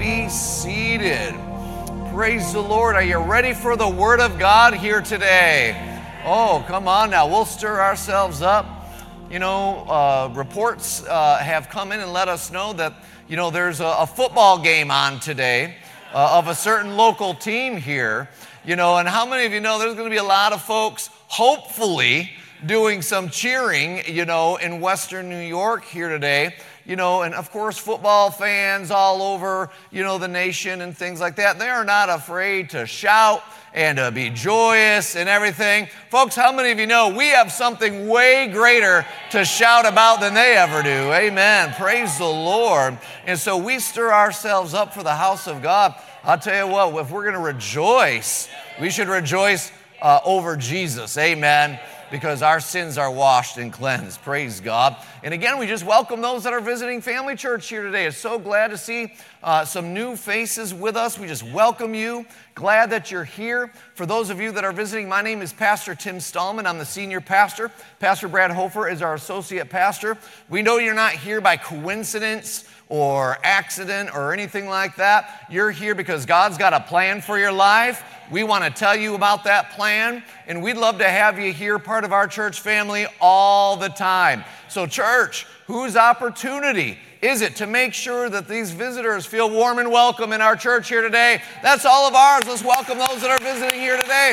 be seated. Praise the Lord. Are you ready for the Word of God here today? Oh, come on now. We'll stir ourselves up. You know, reports have come in and let us know that, you know, there's a football game on today of a certain local team here. You know, and how many of you know there's going to be a lot of folks, hopefully, doing some cheering, you know, in Western New York here today. You know, and of course, football fans all over, you know, the nation and things like that, they are not afraid to shout and to be joyous and everything. Folks, how many of you know we have something way greater to shout about than they ever do? Amen. Praise the Lord. And so we stir ourselves up for the house of God. I'll tell you what, if we're going to rejoice, we should rejoice over Jesus. Amen. Because our sins are washed and cleansed. Praise God. And again, we just welcome those that are visiting Family Church here today. It's so glad to see some new faces with us. We just welcome you. Glad that you're here. For those of you that are visiting, my name is Pastor Tim Stallman. I'm the senior pastor. Pastor Brad Hofer is our associate pastor. We know you're not here by coincidence or accident or anything like that. You're here because God's got a plan for your life. We want to tell you about that plan, and we'd love to have you here, part of our church family, all the time. So church, whose opportunity is it to make sure that these visitors feel warm and welcome in our church here today? That's all of ours. Let's welcome those that are visiting here today.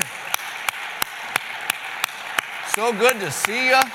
So good to see you.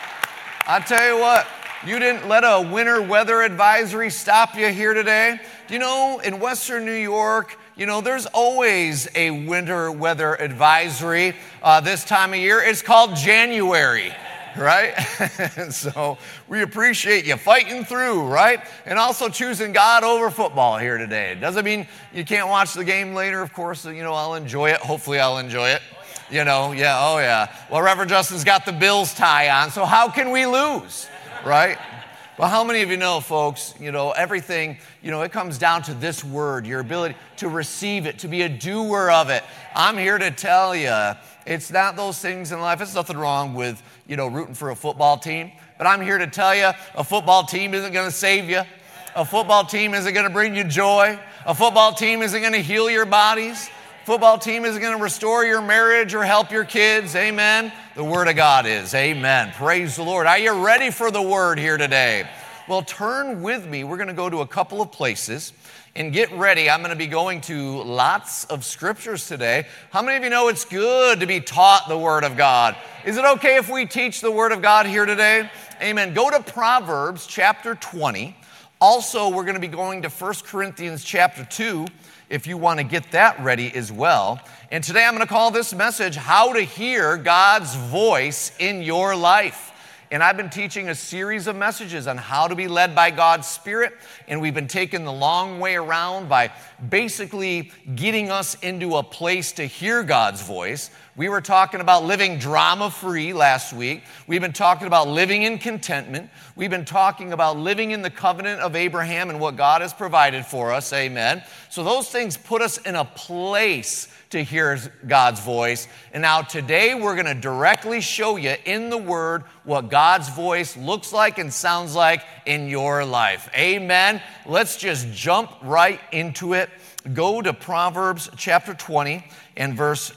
I tell you what, you didn't let a winter weather advisory stop you here today. Do you know, in Western New York, you know, there's always a winter weather advisory this time of year. It's called January, right? And so we appreciate you fighting through, right? And also choosing God over football here today. Doesn't mean you can't watch the game later. Of course, you know, I'll enjoy it. Hopefully I'll enjoy it. You know, yeah, oh yeah. Well, Reverend Justin's got the Bills tie on, so how can we lose, right? Well, how many of you know, folks, you know, everything, you know, it comes down to this word, your ability to receive it, to be a doer of it. I'm here to tell you, it's not those things in life. There's nothing wrong with, you know, rooting for a football team. But I'm here to tell you, a football team isn't going to save you. A football team isn't going to bring you joy. A football team isn't going to heal your bodies. Football team isn't going to restore your marriage or help your kids. Amen. The Word of God is. Amen. Praise the Lord. Are you ready for the Word here today? Well, turn with me. We're going to go to a couple of places and get ready. I'm going to be going to lots of scriptures today. How many of you know it's good to be taught the Word of God? Is it okay if we teach the Word of God here today? Amen. Go to Proverbs chapter 20. Also, we're going to be going to 1 Corinthians chapter 2. If you want to get that ready as well. And today I'm going to call this message, How to Hear God's Voice in Your Life. And I've been teaching a series of messages on how to be led by God's Spirit. And we've been taking the long way around by basically getting us into a place to hear God's voice. We were talking about living drama-free last week. We've been talking about living in contentment. We've been talking about living in the covenant of Abraham and what God has provided for us. Amen. So those things put us in a place to hear God's voice. And now today we're going to directly show you in the Word what God's voice looks like and sounds like in your life. Amen. Let's just jump right into it. Go to Proverbs chapter 20 and verse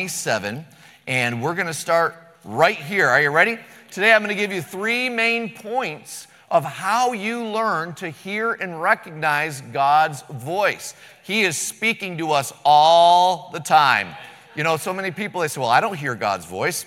27. And we're going to start right here. Are you ready? Today I'm going to give you 3 main points of how you learn to hear and recognize God's voice. He is speaking to us all the time. You know, so many people, they say, well, I don't hear God's voice.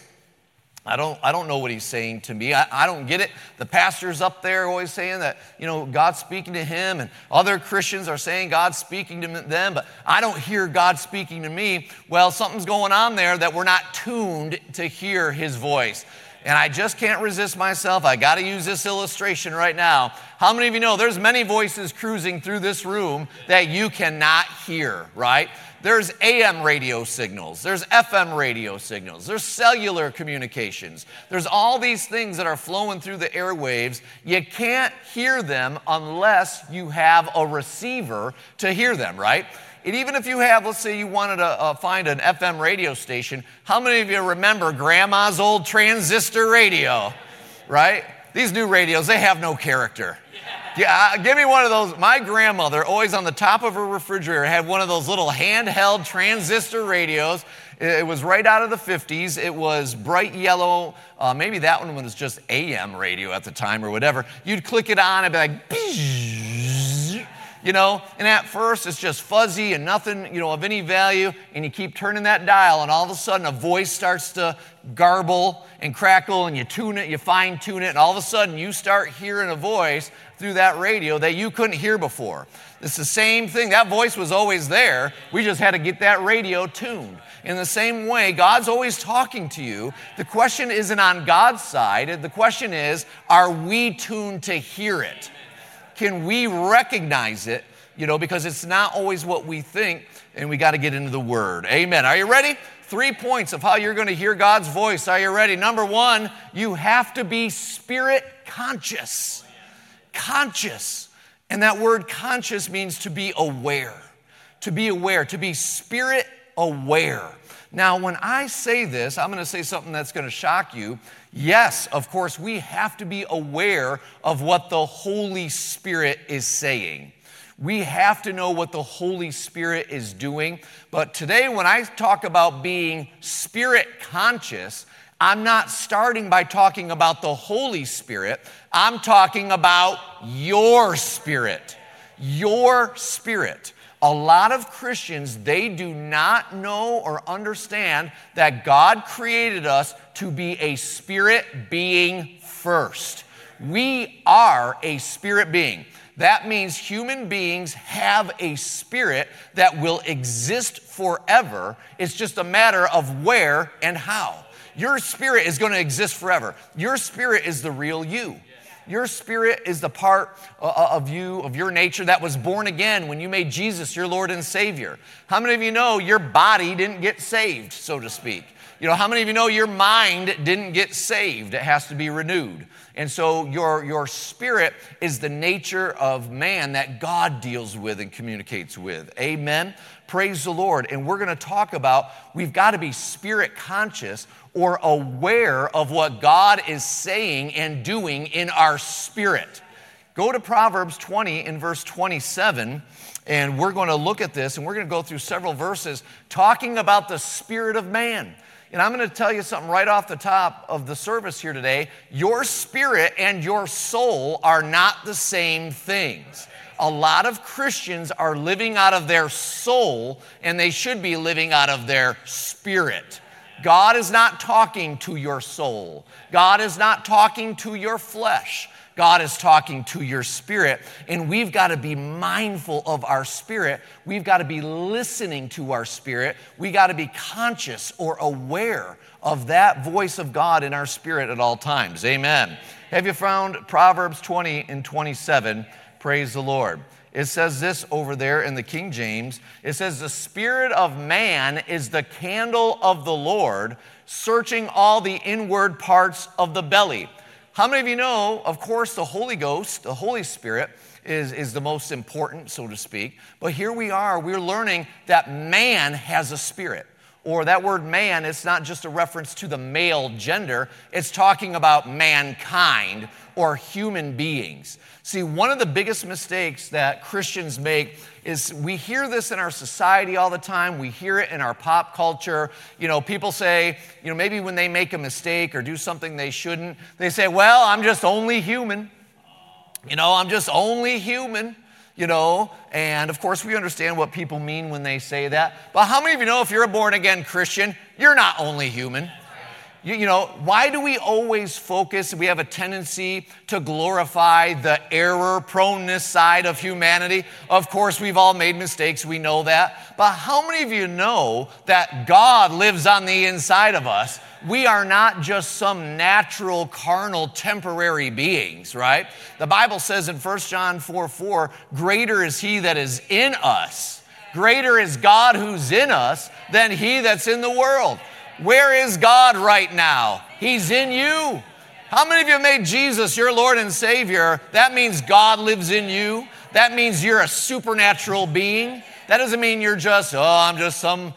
I don't know what he's saying to me. I don't get it. The pastor's up there always saying that, you know, God's speaking to him, and other Christians are saying God's speaking to them, but I don't hear God speaking to me. Well, something's going on there that we're not tuned to hear his voice. And I just can't resist myself. I got to use this illustration right now. How many of you know there's many voices cruising through this room that you cannot hear, right? There's AM radio signals. There's FM radio signals. There's cellular communications. There's all these things that are flowing through the airwaves. You can't hear them unless you have a receiver to hear them, right? And even if you have, let's say you wanted to find an FM radio station, how many of you remember Grandma's old transistor radio, right? These new radios, they have no character. Yeah, give me one of those. My grandmother, always on the top of her refrigerator, had one of those little handheld transistor radios. It was right out of the 50s. It was bright yellow. Maybe that one was just AM radio at the time or whatever. You'd click it on and be like, and at first it's just fuzzy and nothing, of any value, and you keep turning that dial, and all of a sudden a voice starts to garble and crackle, and you tune it, you fine tune it, and all of a sudden you start hearing a voice through that radio that you couldn't hear before. It's the same thing. That voice was always there. We just had to get that radio tuned. In the same way, God's always talking to you. The question isn't on God's side. The question is, are we tuned to hear it? Can we recognize it? Because it's not always what we think, and we got to get into the Word. Amen. Are you ready? 3 points of how you're going to hear God's voice. Are you ready? Number one, you have to be spirit conscious. Conscious. And that word conscious means to be aware. To be aware, to be spirit aware. Now, when I say this, I'm going to say something that's going to shock you. Yes, of course, we have to be aware of what the Holy Spirit is saying. We have to know what the Holy Spirit is doing. But today, when I talk about being spirit conscious, I'm not starting by talking about the Holy Spirit. I'm talking about your spirit. Your spirit. A lot of Christians, they do not know or understand that God created us to be a spirit being first. We are a spirit being. That means human beings have a spirit that will exist forever. It's just a matter of where and how. Your spirit is going to exist forever. Your spirit is the real you. Your spirit is the part of you, of your nature that was born again when you made Jesus your Lord and Savior. How many of you know your body didn't get saved, so to speak? How many of you know your mind didn't get saved? It has to be renewed. And so your spirit is the nature of man that God deals with and communicates with. Amen? Praise the Lord. And we're going to talk about we've got to be spirit conscious or aware of what God is saying and doing in our spirit. Go to Proverbs 20 in verse 27, and we're going to look at this, and we're going to go through several verses talking about the spirit of man. And I'm going to tell you something right off the top of the service here today. Your spirit and your soul are not the same things. A lot of Christians are living out of their soul, and they should be living out of their spirit. God is not talking to your soul. God is not talking to your flesh. God is talking to your spirit, and we've got to be mindful of our spirit. We've got to be listening to our spirit. We got to be conscious or aware of that voice of God in our spirit at all times. Amen. Have you found Proverbs 20 and 27? Praise the Lord. It says this over there in the King James. It says, the spirit of man is the candle of the Lord, searching all the inward parts of the belly. How many of you know, of course, the Holy Ghost, the Holy Spirit, is the most important, so to speak. But here we are, we're learning that man has a spirit. Or that word man, it's not just a reference to the male gender. It's talking about mankind or human beings. See, one of the biggest mistakes that Christians make is we hear this in our society all the time. We hear it in our pop culture. People say, maybe when they make a mistake or do something they shouldn't, they say, well, I'm just only human. I'm just only human. And of course we understand what people mean when they say that. But how many of you know if you're a born-again Christian, you're not only human? Why do we always focus? We have a tendency to glorify the error-proneness side of humanity. Of course, we've all made mistakes. We know that. But how many of you know that God lives on the inside of us? We are not just some natural, carnal, temporary beings, right? The Bible says in 1 John 4:4, greater is he that is in us. Greater is God who's in us than he that's in the world. Where is God right now? He's in you. How many of you have made Jesus your Lord and Savior? That means God lives in you. That means you're a supernatural being. That doesn't mean you're just, I'm just some,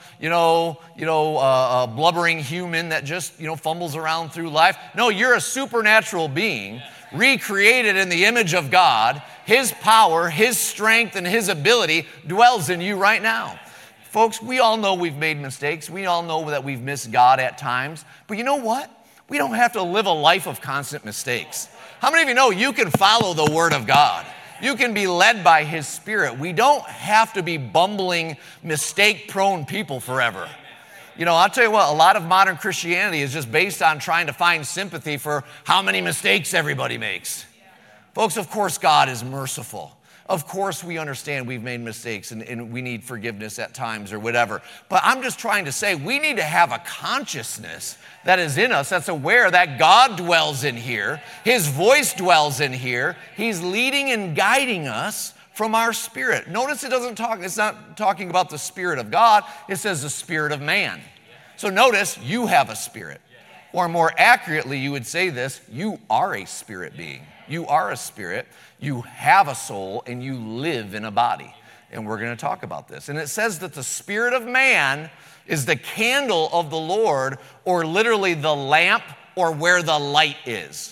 blubbering human that just, fumbles around through life. No, you're a supernatural being, recreated in the image of God. His power, His strength, and His ability dwells in you right now. Folks, we all know we've made mistakes. We all know that we've missed God at times. But you know what? We don't have to live a life of constant mistakes. How many of you know you can follow the Word of God? You can be led by His Spirit. We don't have to be bumbling, mistake-prone people forever. You know, I'll tell you what, a lot of modern Christianity is just based on trying to find sympathy for how many mistakes everybody makes. Folks, of course God is merciful. Of course we understand we've made mistakes and we need forgiveness at times or whatever. But I'm just trying to say we need to have a consciousness that is in us that's aware that God dwells in here. His voice dwells in here. He's leading and guiding us from our spirit. Notice it's not talking about the Spirit of God. It says the spirit of man. So notice you have a spirit. Or more accurately, you would say this, you are a spirit being. You are a spirit, you have a soul, and you live in a body. And we're going to talk about this. And it says that the spirit of man is the candle of the Lord, or literally the lamp, or where the light is.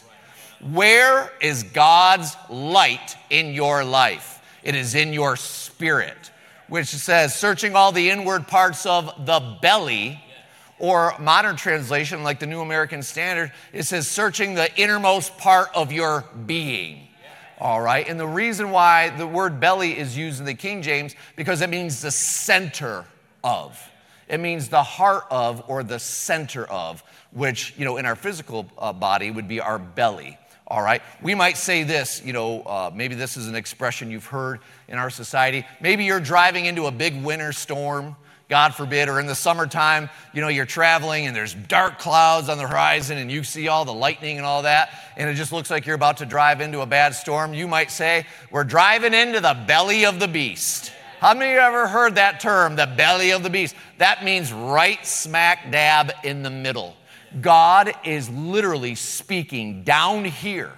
Where is God's light in your life? It is in your spirit, which says, searching all the inward parts of the belly, or modern translation, like the New American Standard, it says, searching the innermost part of your being. All right, and the reason why the word belly is used in the King James, because it means the center of. It means the heart of, or the center of, which, you know, in our physical body would be our belly. All right, we might say this, you know, maybe this is an expression you've heard in our society. Maybe you're driving into a big winter storm, God forbid, or in the summertime, you know, you're traveling and there's dark clouds on the horizon and you see all the lightning and all that, and it just looks like you're about to drive into a bad storm. You might say, we're driving into the belly of the beast. How many of you ever heard that term, the belly of the beast? That means right smack dab in the middle. God is literally speaking down here,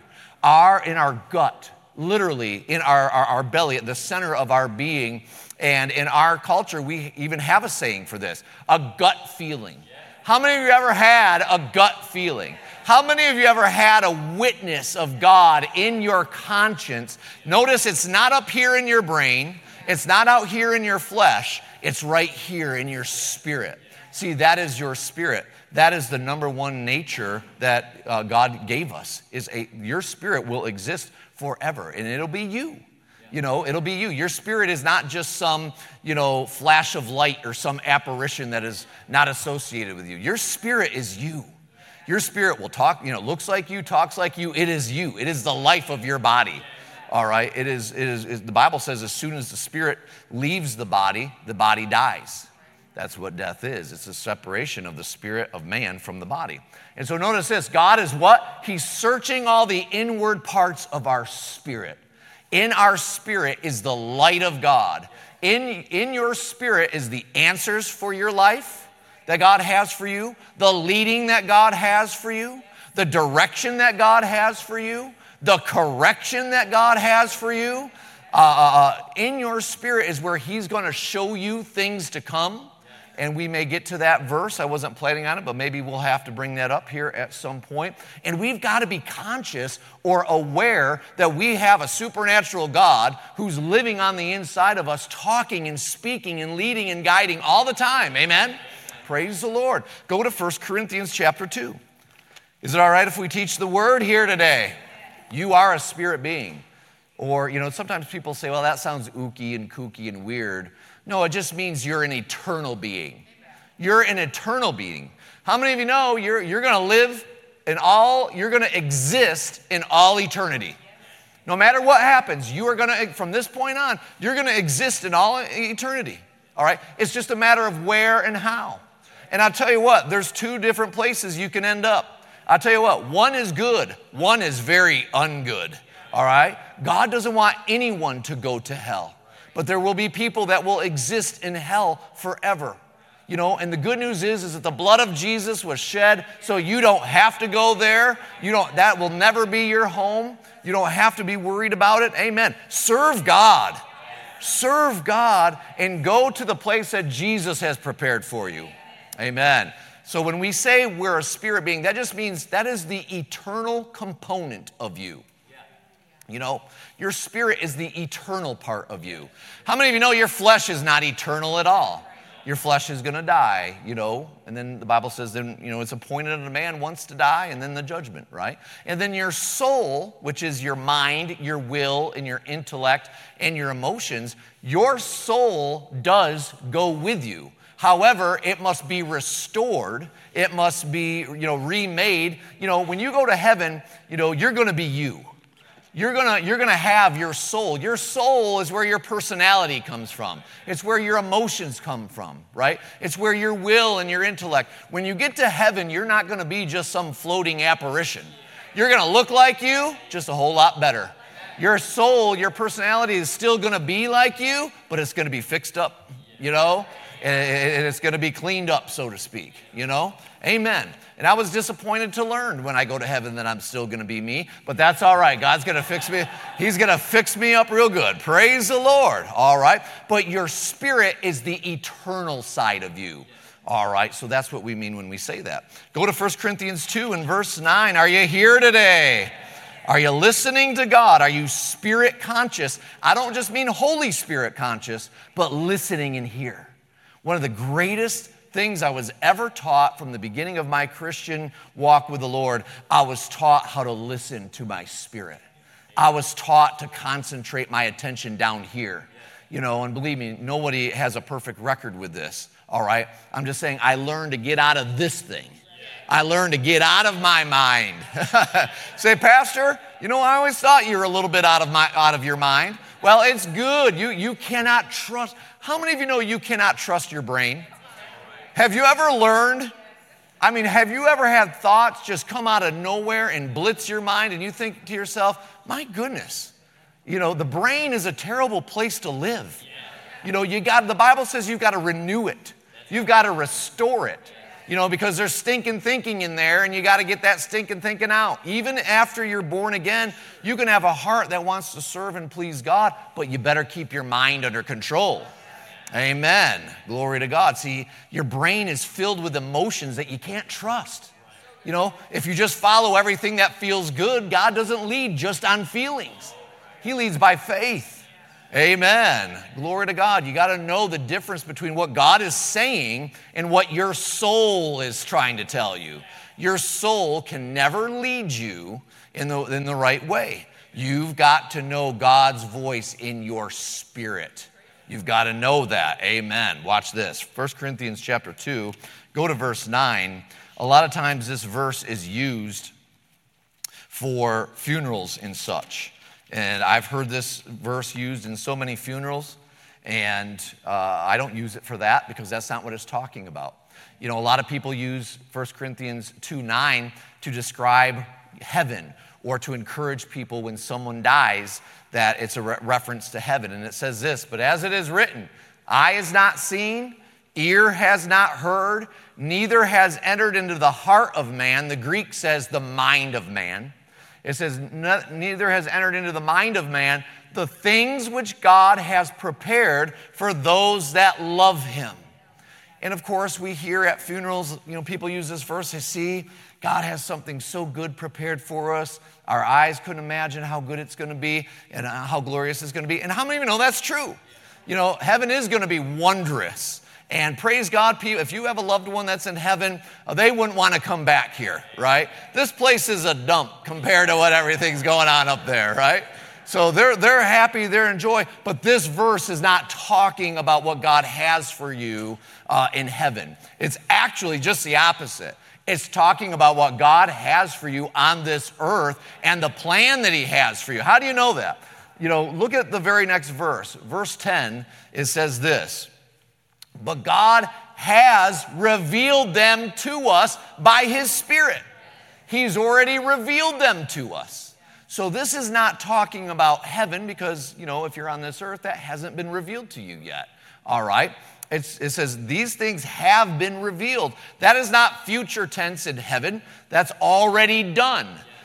in our gut, literally in our belly, at the center of our being. And in our culture, we even have a saying for this, a gut feeling. How many of you ever had a gut feeling? How many of you ever had a witness of God in your conscience? Notice it's not up here in your brain. It's not out here in your flesh. It's right here in your spirit. See, that is your spirit. That is the number one nature that God gave us. Your spirit will exist forever, and it'll be you. You know, it'll be you. Your spirit is not just some, you know, flash of light or some apparition that is not associated with you. Your spirit is you. Your spirit will talk, you know, looks like you, talks like you. It is you. It is the life of your body. All right. It is the Bible says as soon as the spirit leaves the body dies. That's what death is. It's a separation of the spirit of man from the body. And so notice this, God is what? He's searching all the inward parts of our spirit. In our spirit is the light of God. In your spirit is the answers for your life that God has for you, the leading that God has for you, the direction that God has for you, the correction that God has for you. In your spirit is where He's going to show you things to come. And we may get to that verse. I wasn't planning on it, but maybe we'll have to bring that up here at some point. And we've got to be conscious or aware that we have a supernatural God who's living on the inside of us, talking and speaking and leading and guiding all the time. Amen? Praise the Lord. Go to 1 Corinthians chapter 2. Is it all right if we teach the word here today? You are a spirit being. Or, you know, sometimes people say, well, that sounds ooky and kooky and weird. No, it just means you're an eternal being. You're an eternal being. How many of you know you're going to live you're going to exist in all eternity? No matter what happens, you are going to, from this point on, you're going to exist in all eternity. All right? It's just a matter of where and how. And I'll tell you what, there's two different places you can end up. I'll tell you what, one is good, one is very ungood. All right? God doesn't want anyone to go to hell. But there will be people that will exist in hell forever. You know, and the good news is that the blood of Jesus was shed so you don't have to go there. That will never be your home. You don't have to be worried about it. Amen. Serve God. Serve God and go to the place that Jesus has prepared for you. Amen. So when we say we're a spirit being, that just means that is the eternal component of you. You know, your spirit is the eternal part of you. How many of you know your flesh is not eternal at all? Your flesh is going to die, you know, and then the Bible says, then, you know, it's appointed that a man once to die, and then the judgment, right? And then your soul, which is your mind, your will, and your intellect, and your emotions, your soul does go with you. However, it must be restored. It must be, you know, remade. You know, when you go to heaven, you know, you're going to be you. You're gonna have your soul. Your soul is where your personality comes from. It's where your emotions come from, right? It's where your will and your intellect. When you get to heaven, you're not gonna be just some floating apparition. You're gonna look like you, just a whole lot better. Your soul, your personality is still gonna be like you, but it's gonna be fixed up, you know? And it's gonna be cleaned up, so to speak, you know? Amen. And I was disappointed to learn when I go to heaven that I'm still going to be me, but that's all right. God's going to fix me. He's going to fix me up real good. Praise the Lord. All right. But your spirit is the eternal side of you. All right. So that's what we mean when we say that. Go to 1 Corinthians 2 and verse 9. Are you here today? Are you listening to God? Are you spirit conscious? I don't just mean Holy Spirit conscious, but listening in here. One of the greatest things I was ever taught from the beginning of my Christian walk with the Lord, I was taught how to listen to my spirit. I was taught to concentrate my attention down here. You know, and believe me, nobody has a perfect record with this, all right? I'm just saying I learned to get out of this thing. I learned to get out of my mind. Say, Pastor, you know, I always thought you were a little bit out of your mind. Well, it's good. You cannot trust. How many of you know you cannot trust your brain? Have you ever learned, have you ever had thoughts just come out of nowhere and blitz your mind and you think to yourself, my goodness, you know, the brain is a terrible place to live. You know, the Bible says you've got to renew it. You've got to restore it, you know, because there's stinking thinking in there and you got to get that stinking thinking out. Even after you're born again, you can have a heart that wants to serve and please God, but you better keep your mind under control. Amen. Glory to God. See, your brain is filled with emotions that you can't trust. You know, if you just follow everything that feels good, God doesn't lead just on feelings. He leads by faith. Amen. Glory to God. You got to know the difference between what God is saying and what your soul is trying to tell you. Your soul can never lead you in the right way. You've got to know God's voice in your spirit. You've got to know that. Amen. Watch this. 1 Corinthians chapter 2, go to verse 9. A lot of times this verse is used for funerals and such. And I've heard this verse used in so many funerals, and I don't use it for that because that's not what it's talking about. You know, a lot of people use 1 Corinthians 2:9 to describe heaven or to encourage people when someone dies that it's a reference to heaven. And it says this, but as it is written, eye has not seen, ear has not heard, neither has entered into the heart of man. The Greek says the mind of man. It says, neither has entered into the mind of man the things which God has prepared for those that love him. And of course, we hear at funerals, you know, people use this verse to see God has something so good prepared for us. Our eyes couldn't imagine how good it's going to be and how glorious it's going to be. And how many of you know that's true? You know, heaven is going to be wondrous. And praise God, people, if you have a loved one that's in heaven, they wouldn't want to come back here, right? This place is a dump compared to what everything's going on up there, right? So they're happy, they're in joy, but this verse is not talking about what God has for you in heaven. It's actually just the opposite. It's talking about what God has for you on this earth and the plan that he has for you. How do you know that? You know, look at the very next verse. Verse 10, it says this, but God has revealed them to us by his Spirit. He's already revealed them to us. So this is not talking about heaven because, you know, if you're on this earth, that hasn't been revealed to you yet. All right? It says these things have been revealed. That is not future tense in heaven. That's already done.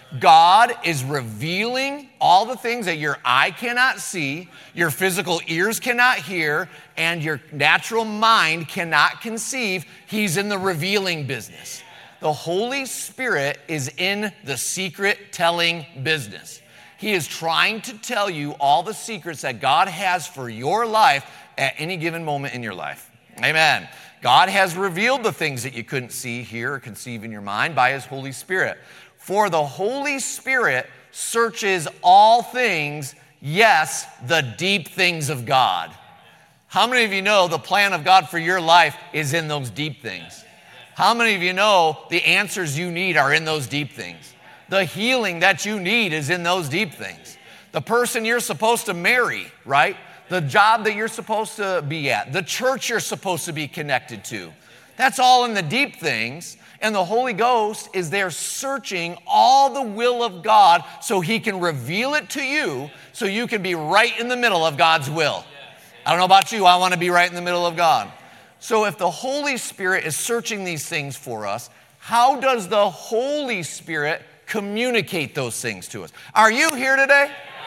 God is revealing all the things that your eye cannot see, your physical ears cannot hear, and your natural mind cannot conceive. He's in the revealing business. The Holy Spirit is in the secret telling business. He is trying to tell you all the secrets that God has for your life at any given moment in your life. Amen. God has revealed the things that you couldn't see, hear, or conceive in your mind by His Holy Spirit. For the Holy Spirit searches all things, yes, the deep things of God. How many of you know the plan of God for your life is in those deep things? How many of you know the answers you need are in those deep things? The healing that you need is in those deep things. The person you're supposed to marry, right? The job that you're supposed to be at. The church you're supposed to be connected to. That's all in the deep things. And the Holy Ghost is there searching all the will of God so He can reveal it to you so you can be right in the middle of God's will. I don't know about you, I want to be right in the middle of God. So if the Holy Spirit is searching these things for us, how does the Holy Spirit communicate those things to us? Are you here today?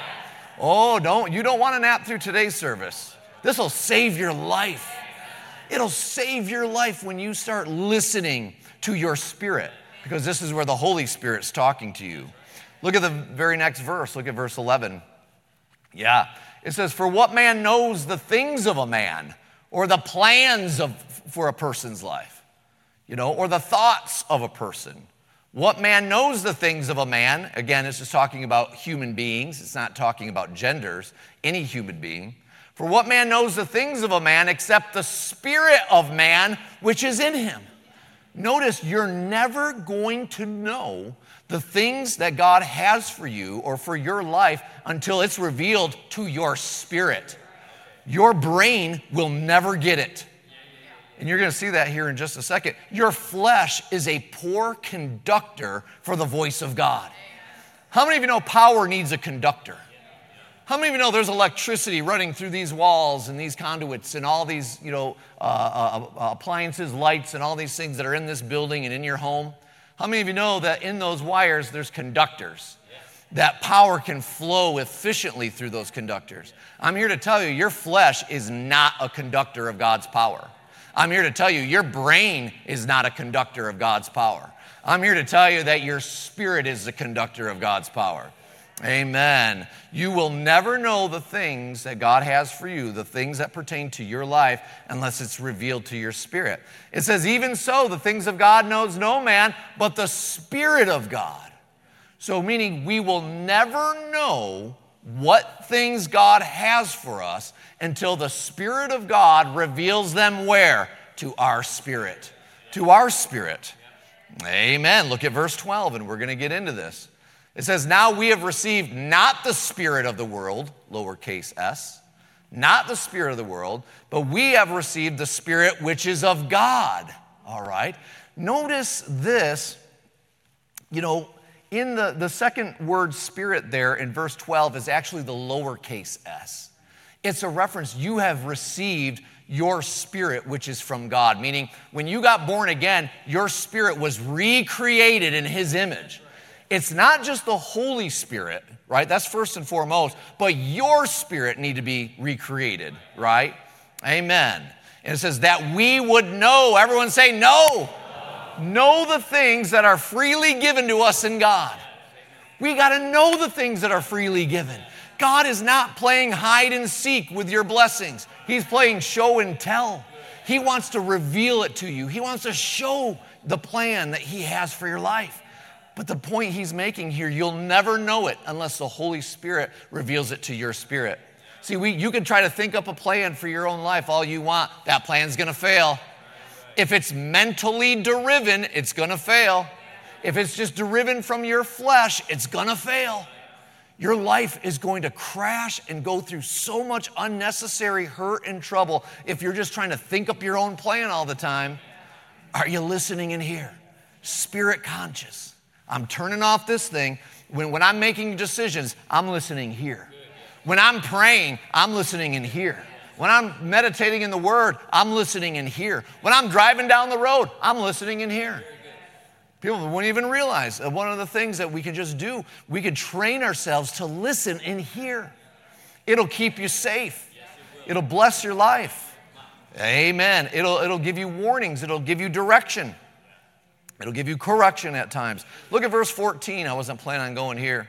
Oh, you don't want to nap through today's service. This will save your life. It'll save your life when you start listening to your spirit, because this is where the Holy Spirit's talking to you. Look at the very next verse. Look at verse 11. Yeah. It says, for what man knows the things of a man, or the plans for a person's life, or the thoughts of a person? What man knows the things of a man? Again, it's just talking about human beings. It's not talking about genders, any human being. For what man knows the things of a man except the spirit of man which is in him? Notice, you're never going to know the things that God has for you or for your life until it's revealed to your spirit. Your brain will never get it. And you're going to see that here in just a second. Your flesh is a poor conductor for the voice of God. How many of you know power needs a conductor? How many of you know there's electricity running through these walls and these conduits and all these, appliances, lights, and all these things that are in this building and in your home? How many of you know that in those wires there's conductors? That power can flow efficiently through those conductors. I'm here to tell you, your flesh is not a conductor of God's power. I'm here to tell you, your brain is not a conductor of God's power. I'm here to tell you that your spirit is the conductor of God's power. Amen. You will never know the things that God has for you, the things that pertain to your life, unless it's revealed to your spirit. It says, even so, the things of God knows no man, but the Spirit of God. So meaning we will never know what things God has for us until the Spirit of God reveals them where? To our spirit. To our spirit. Amen. Look at verse 12, and we're going to get into this. It says, now we have received not the spirit of the world, lowercase s, not the spirit of the world, but we have received the Spirit which is of God. All right. Notice this, in the second word spirit there in verse 12 is actually the lowercase s. It's a reference, you have received your spirit which is from God, meaning when you got born again, your spirit was recreated in His image. It's not just the Holy Spirit, right? That's first and foremost, but your spirit need to be recreated, right? Amen. And it says that we would know, everyone say no. Know the things that are freely given to us in God. We got to know the things that are freely given. God is not playing hide and seek with your blessings. He's playing show and tell. He wants to reveal it to you. He wants to show the plan that He has for your life. But the point He's making here, you'll never know it unless the Holy Spirit reveals it to your spirit. See, you can try to think up a plan for your own life all you want. That plan's going to fail. If it's mentally driven, it's going to fail. If it's just driven from your flesh, it's going to fail. Your life is going to crash and go through so much unnecessary hurt and trouble if you're just trying to think up your own plan all the time. Are you listening in here? Spirit conscious. I'm turning off this thing. When I'm making decisions, I'm listening here. When I'm praying, I'm listening in here. When I'm meditating in the Word, I'm listening in here. When I'm driving down the road, I'm listening in here. People won't even realize that one of the things that we can just do, we can train ourselves to listen in here. It'll keep you safe. It'll bless your life. Amen. It'll give you warnings. It'll give you direction. It'll give you correction at times. Look at verse 14. I wasn't planning on going here.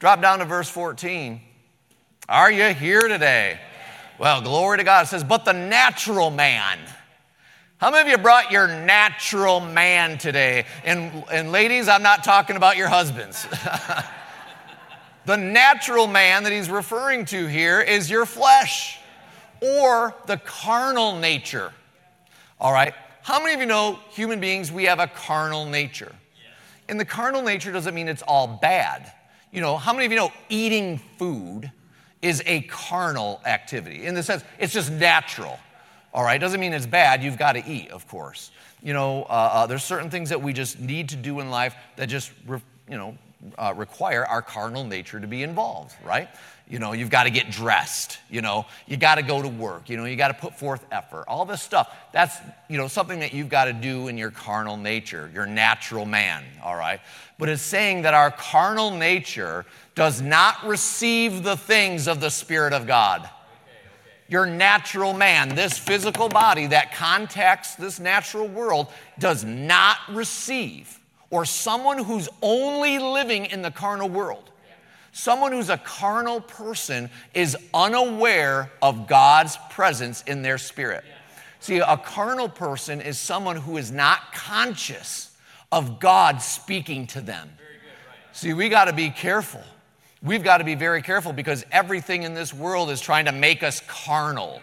Drop down to verse 14. Are you here today? Well, glory to God. It says, but the natural man. How many of you brought your natural man today? And ladies, I'm not talking about your husbands. The natural man that he's referring to here is your flesh or the carnal nature. All right? How many of you know human beings, we have a carnal nature? And the carnal nature doesn't mean it's all bad. You know, how many of you know eating food is a carnal activity? In the sense, it's just natural. All right? Doesn't mean it's bad. You've got to eat, of course. You know, there's certain things that we just need to do in life that just, require our carnal nature to be involved, right? You know, you've got to get dressed, you got to go to work, you got to put forth effort. All this stuff, that's, something that you've got to do in your carnal nature, your natural man, all right? But it's saying that our carnal nature does not receive the things of the Spirit of God. Your natural man, this physical body that contacts this natural world, does not receive. Or someone who's only living in the carnal world. Someone who's a carnal person is unaware of God's presence in their spirit. See, a carnal person is someone who is not conscious of God speaking to them. See, we got to be careful. We've got to be very careful because everything in this world is trying to make us carnal.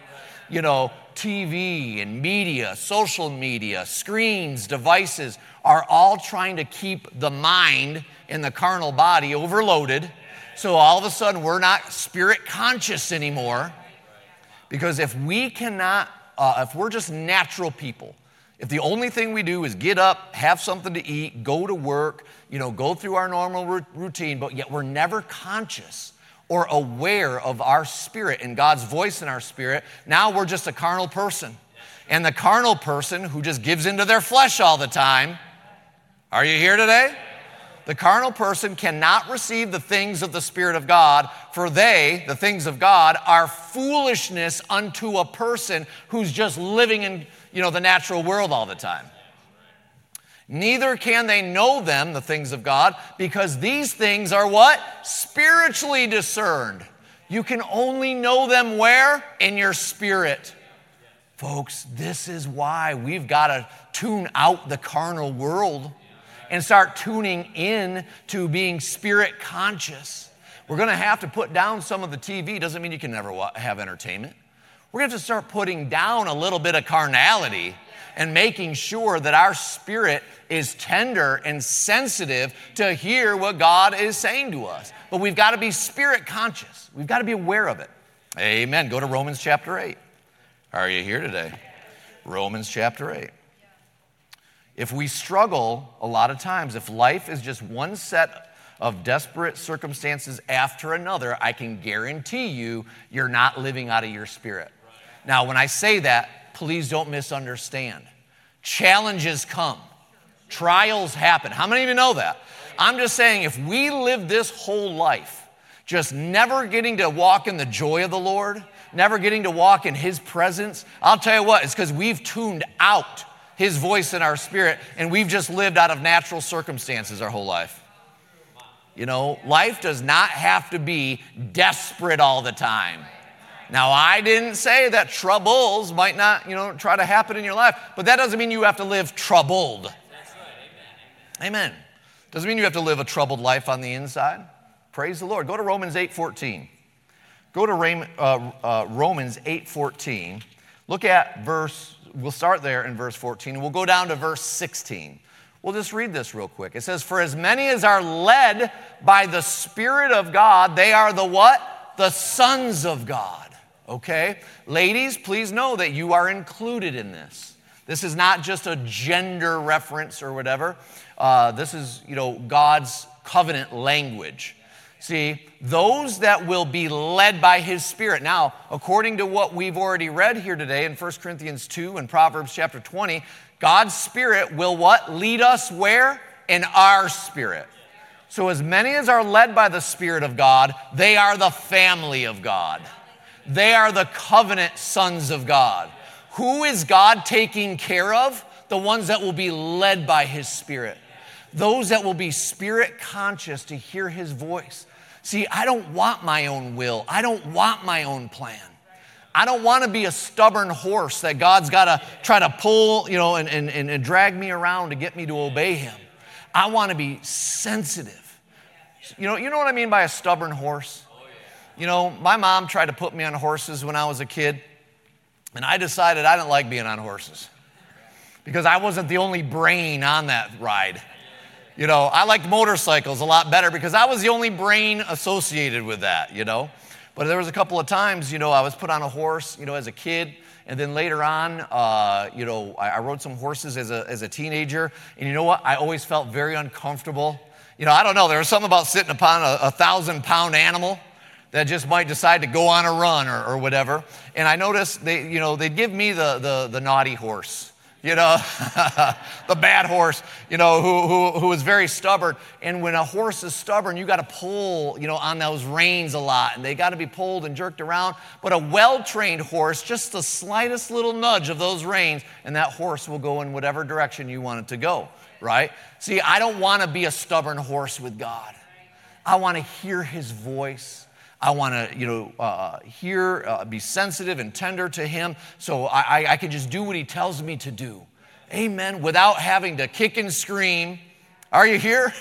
TV and media, social media, screens, devices are all trying to keep the mind and the carnal body overloaded. So all of a sudden we're not spirit conscious anymore. Because if we cannot, if we're just natural people, if the only thing we do is get up, have something to eat, go to work, go through our normal routine, but yet we're never conscious or aware of our spirit and God's voice in our spirit, now we're just a carnal person. And the carnal person who just gives into their flesh all the time, are you here today? The carnal person cannot receive the things of the Spirit of God, for they, the things of God, are foolishness unto a person who's just living in, the natural world all the time. Neither can they know them, the things of God, because these things are what? Spiritually discerned. You can only know them where? In your spirit. Folks, this is why we've got to tune out the carnal world and start tuning in to being spirit conscious. We're going to have to put down some of the TV. Doesn't mean you can never have entertainment. We're going to have to start putting down a little bit of carnality and making sure that our spirit is tender and sensitive to hear what God is saying to us. But we've got to be spirit conscious. We've got to be aware of it. Amen. Go to Romans chapter 8. Are you here today? Romans chapter 8. If we struggle a lot of times, if life is just one set of desperate circumstances after another, I can guarantee you, you're not living out of your spirit. Now, when I say that, please don't misunderstand. Challenges come. Trials happen. How many of you know that? I'm just saying, if we live this whole life just never getting to walk in the joy of the Lord, never getting to walk in His presence, I'll tell you what, it's because we've tuned out His voice in our spirit and we've just lived out of natural circumstances our whole life. Life does not have to be desperate all the time. Now, I didn't say that troubles might not, try to happen in your life, but that doesn't mean you have to live troubled. That's right. Amen. Doesn't mean you have to live a troubled life on the inside. Praise the Lord. Go to Romans 8:14. Go to Romans 8:14. Look at we'll start there in verse 14, and we'll go down to verse 16. We'll just read this real quick. It says, for as many as are led by the Spirit of God, they are the what? The sons of God. Okay? Ladies, please know that you are included in this. This is not just a gender reference or whatever. This is, God's covenant language. See, those that will be led by His Spirit. Now, according to what we've already read here today in 1 Corinthians 2 and Proverbs chapter 20, God's Spirit will what? Lead us where? In our spirit. So as many as are led by the Spirit of God, they are the family of God. They are the covenant sons of God. Who is God taking care of? The ones that will be led by His Spirit. Those that will be spirit conscious to hear His voice. See, I don't want my own will. I don't want my own plan. I don't want to be a stubborn horse that God's got to try to pull, and drag me around to get me to obey him. I want to be sensitive. You know what I mean by a stubborn horse? My mom tried to put me on horses when I was a kid, and I decided I didn't like being on horses because I wasn't the only brain on that ride. I liked motorcycles a lot better because I was the only brain associated with that, But there was a couple of times, I was put on a horse, as a kid. And then later on, I rode some horses as a teenager. And you know what? I always felt very uncomfortable. I don't know. There was something about sitting upon a 1,000-pound animal that just might decide to go on a run or whatever. And I noticed they'd give me the naughty horse. The bad horse, who was very stubborn. And when a horse is stubborn, you got to pull, on those reins a lot. And they got to be pulled and jerked around. But a well-trained horse, just the slightest little nudge of those reins, and that horse will go in whatever direction you want it to go, right? See, I don't want to be a stubborn horse with God. I want to hear his voice. I want to, be sensitive and tender to him so I can just do what he tells me to do. Amen. Without having to kick and scream. Are you here?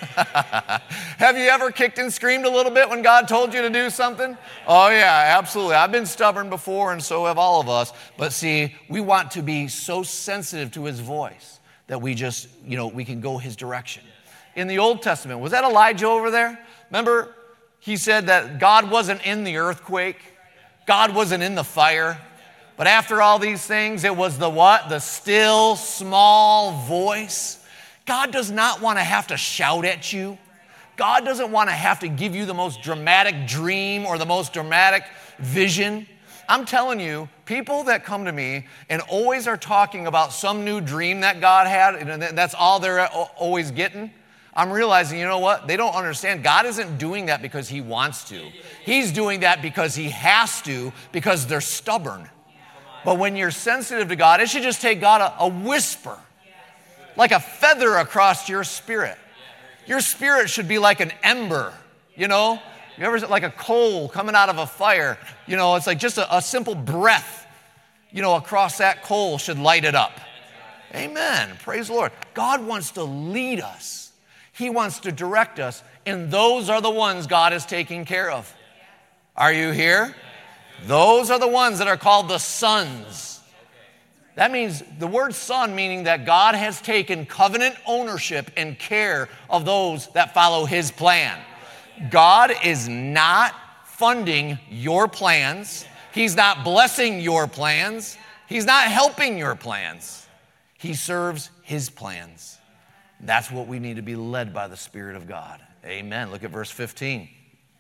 Have you ever kicked and screamed a little bit when God told you to do something? Oh, yeah, absolutely. I've been stubborn before, and so have all of us. But see, we want to be so sensitive to his voice that we just, we can go his direction. In the Old Testament, was that Elijah over there? Remember? He said that God wasn't in the earthquake. God wasn't in the fire. But after all these things, it was the what? The still, small voice. God does not want to have to shout at you. God doesn't want to have to give you the most dramatic dream or the most dramatic vision. I'm telling you, people that come to me and always are talking about some new dream that God had, and that's all they're always getting, I'm realizing, you know what? They don't understand. God isn't doing that because he wants to. He's doing that because he has to, because they're stubborn. But when you're sensitive to God, it should just take God a whisper, like a feather across your spirit. Your spirit should be like an ember, You ever, like a coal coming out of a fire, it's like just a simple breath, across that coal should light it up. Amen. Praise the Lord. God wants to lead us. He wants to direct us, and those are the ones God is taking care of. Are you here? Those are the ones that are called the sons. That means the word son, meaning that God has taken covenant ownership and care of those that follow his plan. God is not funding your plans. He's not blessing your plans. He's not helping your plans. He serves his plans. That's what we need to be led by the Spirit of God. Amen. Look at verse 15.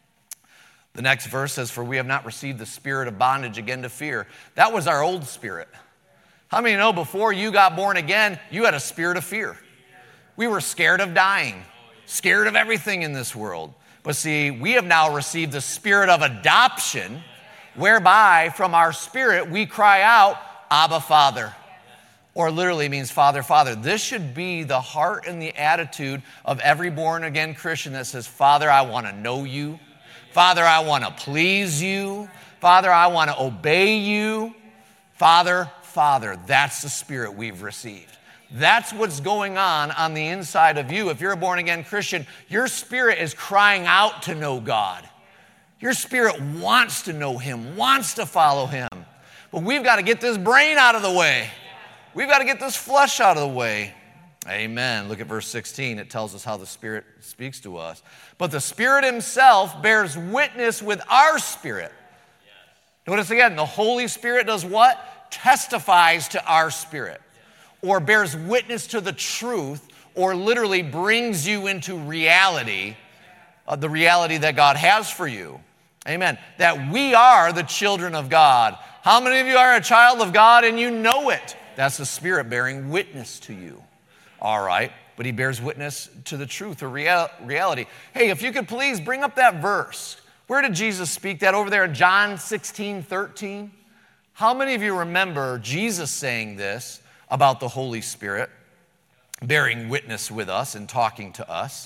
The next verse says, "For we have not received the spirit of bondage again to fear." That was our old spirit. How many know before you got born again, you had a spirit of fear? We were scared of dying, scared of everything in this world. But see, we have now received the spirit of adoption, whereby from our spirit we cry out, "Abba, Father." Or literally means Father, Father. This should be the heart and the attitude of every born-again Christian that says, "Father, I want to know you. Father, I want to please you. Father, I want to obey you. Father, Father." That's the spirit we've received. That's what's going on the inside of you. If you're a born-again Christian, your spirit is crying out to know God. Your spirit wants to know him, wants to follow him. But we've got to get this brain out of the way. We've got to get this flesh out of the way. Amen. Look at verse 16. It tells us how the Spirit speaks to us. "But the Spirit himself bears witness with our spirit." Notice again, the Holy Spirit does what? Testifies to our spirit, or bears witness to the truth, or literally brings you into reality, the reality that God has for you. Amen. That we are the children of God. How many of you are a child of God and you know it? That's the Spirit bearing witness to you. All right, but he bears witness to the truth or reality. Hey, if you could please bring up that verse. Where did Jesus speak that? Over there in John 16:13. How many of you remember Jesus saying this about the Holy Spirit bearing witness with us and talking to us?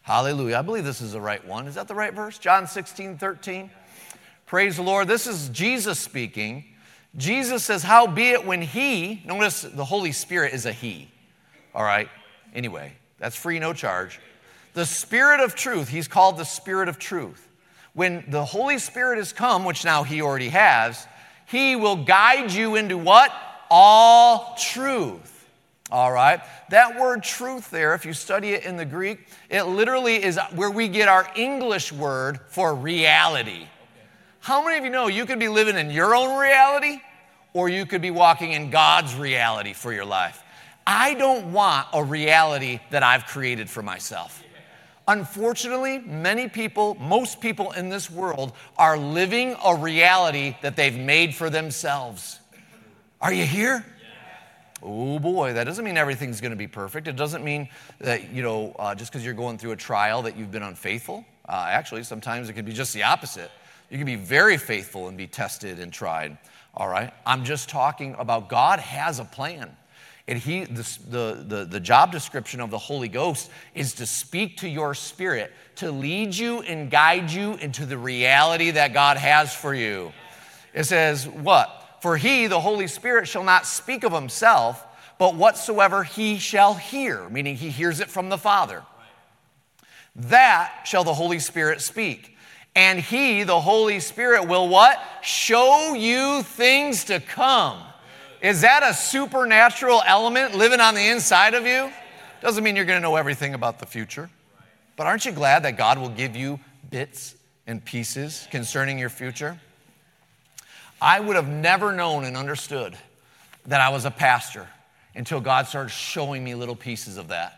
Hallelujah. I believe this is the right one. Is that the right verse? John 16:13. Praise the Lord. This is Jesus speaking. Jesus says, howbeit when he, notice the Holy Spirit is a he. All right. Anyway, that's free, no charge. The Spirit of truth, he's called the Spirit of truth. When the Holy Spirit has come, which now he already has, he will guide you into what? All truth. All right. That word truth there, if you study it in the Greek, it literally is where we get our English word for reality. How many of you know you could be living in your own reality or you could be walking in God's reality for your life? I don't want a reality that I've created for myself. Unfortunately, many people, most people in this world are living a reality that they've made for themselves. Are you here? Oh boy, that doesn't mean everything's going to be perfect. It doesn't mean that, just because you're going through a trial that you've been unfaithful. Actually, sometimes it can be just the opposite. You can be very faithful and be tested and tried, all right? I'm just talking about God has a plan. And the job description of the Holy Ghost is to speak to your spirit, to lead you and guide you into the reality that God has for you. It says, what? For he, the Holy Spirit, shall not speak of himself, but whatsoever he shall hear, meaning he hears it from the Father. That shall the Holy Spirit speak. And he, the Holy Spirit, will what? Show you things to come. Is that a supernatural element living on the inside of you? Doesn't mean you're going to know everything about the future. But aren't you glad that God will give you bits and pieces concerning your future? I would have never known and understood that I was a pastor until God started showing me little pieces of that.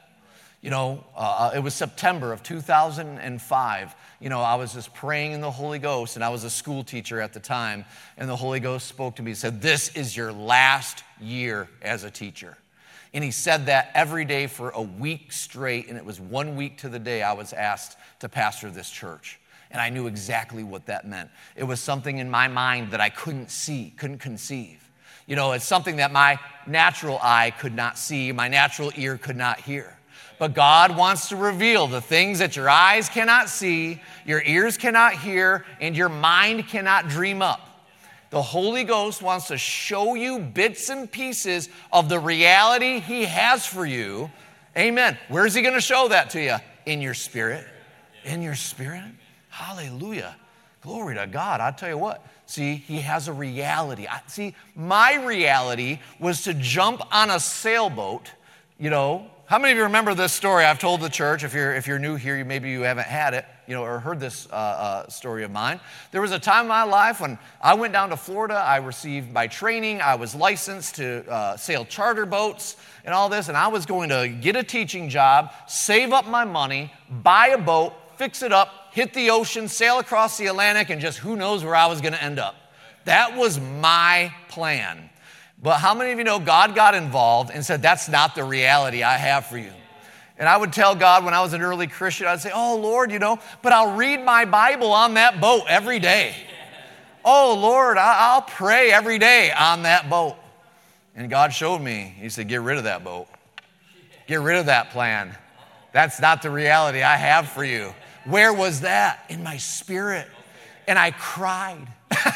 It was September of 2005. I was just praying in the Holy Ghost, and I was a school teacher at the time, and the Holy Ghost spoke to me and said, this is your last year as a teacher. And he said that every day for a week straight, and it was 1 week to the day I was asked to pastor this church. And I knew exactly what that meant. It was something in my mind that I couldn't conceive. It's something that my natural eye could not see, my natural ear could not hear. But God wants to reveal the things that your eyes cannot see, your ears cannot hear, and your mind cannot dream up. The Holy Ghost wants to show you bits and pieces of the reality he has for you. Amen. Where's he going to show that to you? In your spirit. In your spirit. Hallelujah. Glory to God. I'll tell you what. See, he has a reality. My reality was to jump on a sailboat, How many of you remember this story? I've told the church. If you're new here, maybe you haven't had it, or heard this story of mine. There was a time in my life when I went down to Florida. I received my training. I was licensed to sail charter boats and all this, and I was going to get a teaching job, save up my money, buy a boat, fix it up, hit the ocean, sail across the Atlantic, and just who knows where I was going to end up. That was my plan. But how many of you know God got involved and said, that's not the reality I have for you? And I would tell God when I was an early Christian, I'd say, oh, Lord, but I'll read my Bible on that boat every day. Oh, Lord, I'll pray every day on that boat. And God showed me, he said, get rid of that boat. Get rid of that plan. That's not the reality I have for you. Where was that? In my spirit. And I cried.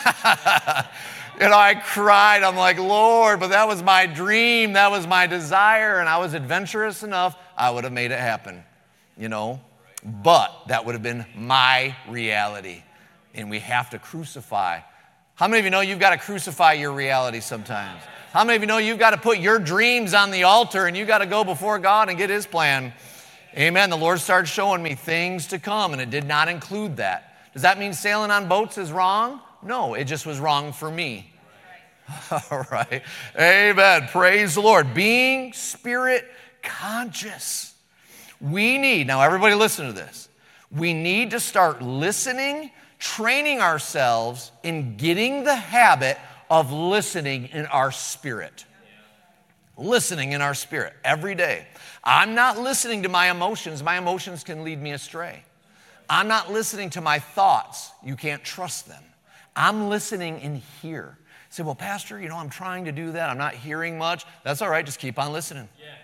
I cried. I'm like, Lord, but that was my dream. That was my desire. And I was adventurous enough, I would have made it happen, But that would have been my reality. And we have to crucify. How many of you know you've got to crucify your reality sometimes? How many of you know you've got to put your dreams on the altar and you've got to go before God and get his plan? Amen. The Lord started showing me things to come, and it did not include that. Does that mean sailing on boats is wrong? No, it just was wrong for me. All right. Amen. Praise the Lord. Being spirit conscious. Now everybody listen to this. We need to start listening, training ourselves in getting the habit of listening in our spirit. Listening in our spirit every day. I'm not listening to my emotions. My emotions can lead me astray. I'm not listening to my thoughts. You can't trust them. I'm listening in here. Say, well, Pastor, I'm trying to do that. I'm not hearing much. That's all right. Just keep on listening.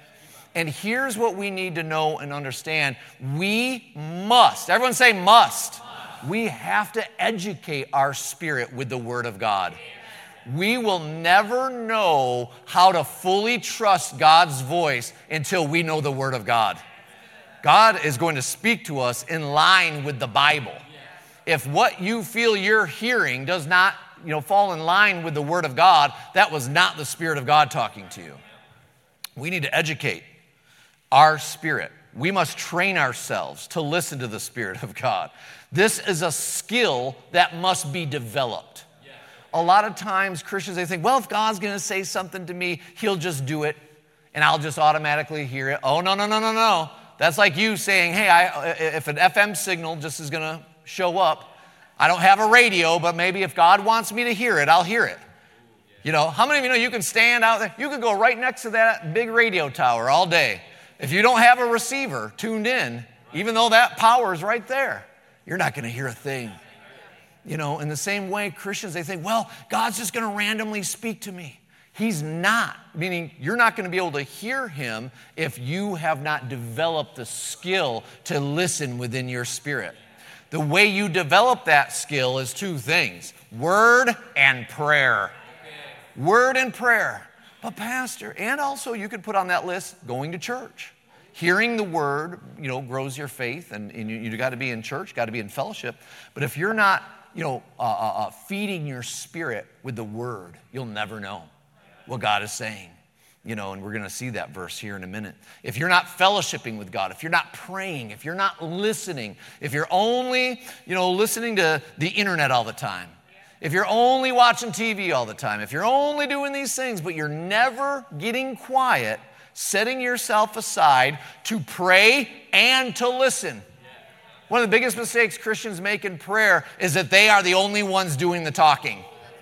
And here's what we need to know and understand. We must, everyone say must. We have to educate our spirit with the Word of God. We will never know how to fully trust God's voice until we know the Word of God. God is going to speak to us in line with the Bible. If what you feel you're hearing does not, fall in line with the Word of God, that was not the Spirit of God talking to you. We need to educate our spirit. We must train ourselves to listen to the Spirit of God. This is a skill that must be developed. A lot of times Christians, they think, well, if God's going to say something to me, he'll just do it and I'll just automatically hear it. Oh, no. That's like you saying, hey, if an FM signal just is going to show up, I don't have a radio, but maybe if God wants me to hear it, I'll hear it. How many of you know you can stand out there? You could go right next to that big radio tower all day. If you don't have a receiver tuned in, even though that power is right there, you're not going to hear a thing. In the same way, Christians, they think, well, God's just going to randomly speak to me. He's not, meaning you're not going to be able to hear him if you have not developed the skill to listen within your spirit. The way you develop that skill is two things, word and prayer. Word and prayer. But pastor, and also you could put on that list going to church. Hearing the word, grows your faith, and you got to be in church, got to be in fellowship. But if you're not, feeding your spirit with the word, you'll never know what God is saying. And we're going to see that verse here in a minute. If you're not fellowshipping with God, if you're not praying, if you're not listening, if you're only, listening to the internet all the time, if you're only watching TV all the time, if you're only doing these things, but you're never getting quiet, setting yourself aside to pray and to listen. One of the biggest mistakes Christians make in prayer is that they are the only ones doing the talking.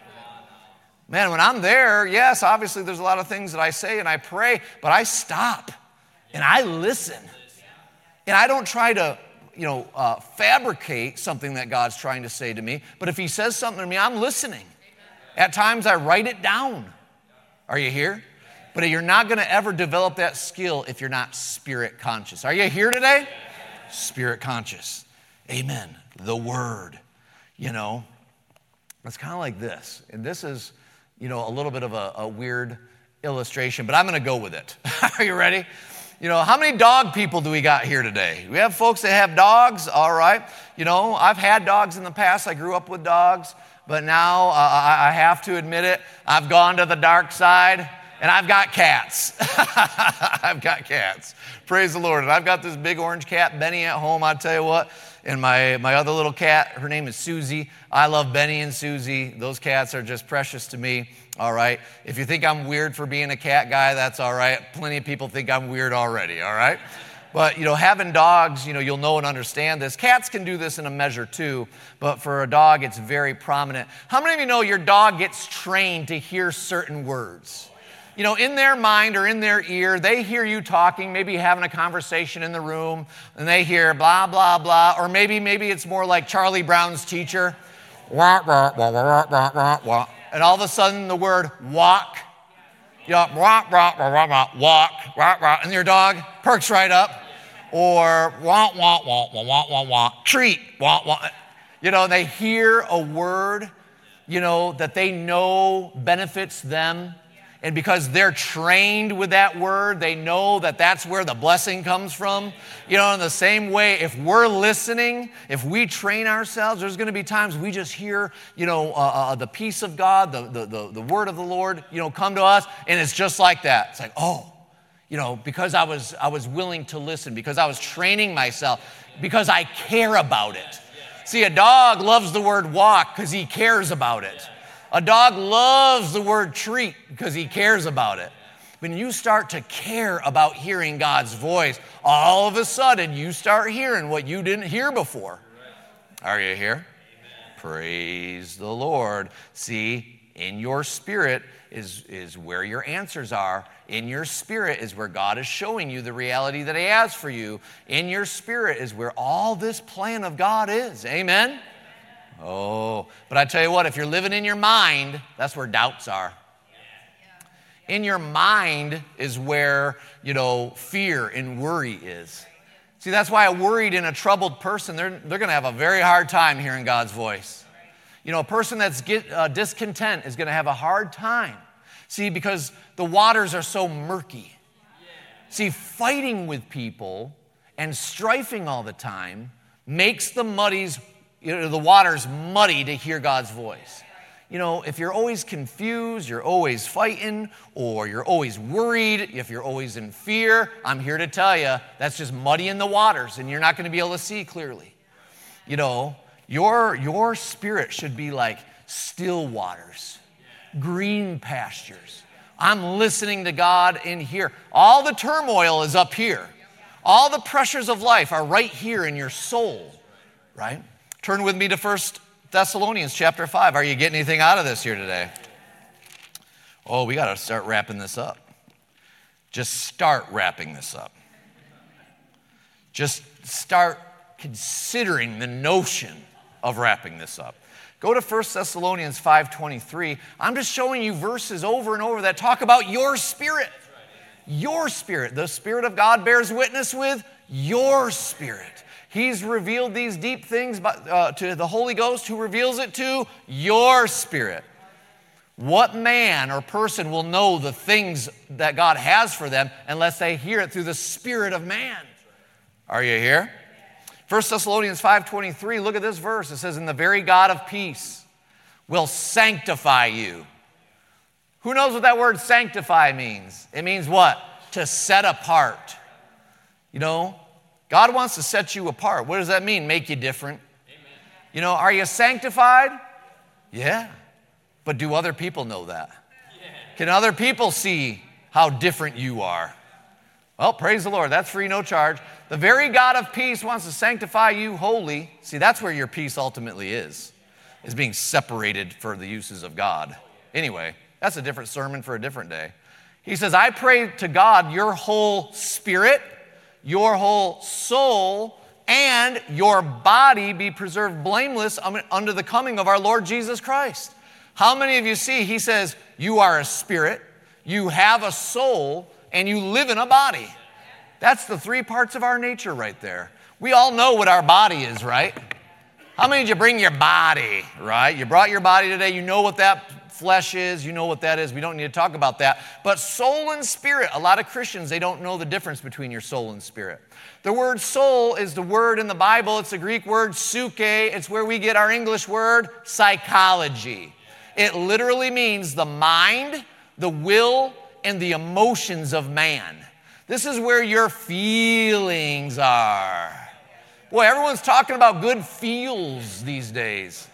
Man, when I'm there, yes, obviously there's a lot of things that I say and I pray, but I stop and I listen. And I don't try to, fabricate something that God's trying to say to me, but if he says something to me, I'm listening. At times I write it down. Are you here? But you're not going to ever develop that skill if you're not spirit conscious. Are you here today? Spirit conscious. Amen. The word, it's kind of like this. And this is, a little bit of a weird illustration, but I'm going to go with it. Are you ready? How many dog people do we got here today? We have folks that have dogs, all right. I've had dogs in the past. I grew up with dogs, but now I have to admit it. I've gone to the dark side, and I've got cats. I've got cats. Praise the Lord. And I've got this big orange cat, Benny, at home, I tell you what. And my other little cat, her name is Susie. I love Benny and Susie. Those cats are just precious to me, all right? If you think I'm weird for being a cat guy, that's all right. Plenty of people think I'm weird already, all right? But, having dogs, you'll know and understand this. Cats can do this in a measure too, but for a dog, it's very prominent. How many of you know your dog gets trained to hear certain words? In their mind or in their ear, they hear you talking, maybe having a conversation in the room, and they hear blah, blah, blah, or maybe it's more like Charlie Brown's teacher. Wah, wah, wah, wah, wah, wah, wah. And all of a sudden the word walk, wah, wah, wah, wah, wah, walk, wah, wah, and your dog perks right up. Or wah, wah, wah, wah, wah, wah, wah, treat, wah, wah. They hear a word, that they know benefits them. And because they're trained with that word, they know that that's where the blessing comes from. In the same way, if we're listening, if we train ourselves, there's going to be times we just hear, the peace of God, the word of the Lord, come to us, and it's just like that. It's like, because I was willing to listen, because I was training myself, because I care about it. See, a dog loves the word walk because he cares about it. A dog loves the word treat because he cares about it. When you start to care about hearing God's voice, all of a sudden you start hearing what you didn't hear before. Are you here? Amen. Praise the Lord. See, in your spirit is where your answers are. In your spirit is where God is showing you the reality that he has for you. In your spirit is where all this plan of God is. Amen? Oh, but I tell you what, if you're living in your mind, that's where doubts are. In your mind is where, fear and worry is. See, that's why a worried and a troubled person, they're going to have a very hard time hearing God's voice. A person that's discontent is going to have a hard time. See, because the waters are so murky. See, fighting with people and strifing all the time makes the waters muddy to hear God's voice. If you're always confused, you're always fighting, or you're always worried, if you're always in fear, I'm here to tell you, that's just muddying the waters, and you're not going to be able to see clearly. Your spirit should be like still waters, green pastures. I'm listening to God in here. All the turmoil is up here. All the pressures of life are right here in your soul, right? Turn with me to 1 Thessalonians chapter 5. Are you getting anything out of this here today? Oh, we got to start wrapping this up. Just start wrapping this up. Just start considering the notion of wrapping this up. Go to 1 Thessalonians 5:23. I'm just showing you verses over and over that talk about your spirit. Your spirit. The Spirit of God bears witness with your spirit. He's revealed these deep things to the Holy Ghost, who reveals it to your spirit. What man or person will know the things that God has for them unless they hear it through the spirit of man? Are you here? 1 Thessalonians 5:23, look at this verse. It says, "And the very God of peace will sanctify you." Who knows what that word sanctify means? It means what? To set apart. God wants to set you apart. What does that mean? Make you different. Amen. Are you sanctified? Yeah. But do other people know that? Yeah. Can other people see how different you are? Well, praise the Lord. That's free, no charge. The very God of peace wants to sanctify you wholly. See, that's where your peace ultimately is being separated for the uses of God. Anyway, that's a different sermon for a different day. He says, I pray to God your whole spirit, your whole soul, and your body be preserved blameless under the coming of our Lord Jesus Christ. How many of you see, he says, you are a spirit, you have a soul, and you live in a body. That's the three parts of our nature right there. We all know what our body is, right? How many did you bring your body, right? You brought your body today. You know what that flesh is. You know what that is. We don't need to talk about that. But soul and spirit, a lot of Christians, they don't know the difference between your soul and spirit. The word soul is the word in the Bible. It's the Greek word psyche. It's where we get our English word psychology. It literally means the mind, the will, and the emotions of man. This is where your feelings are. Boy, everyone's talking about good feels these days.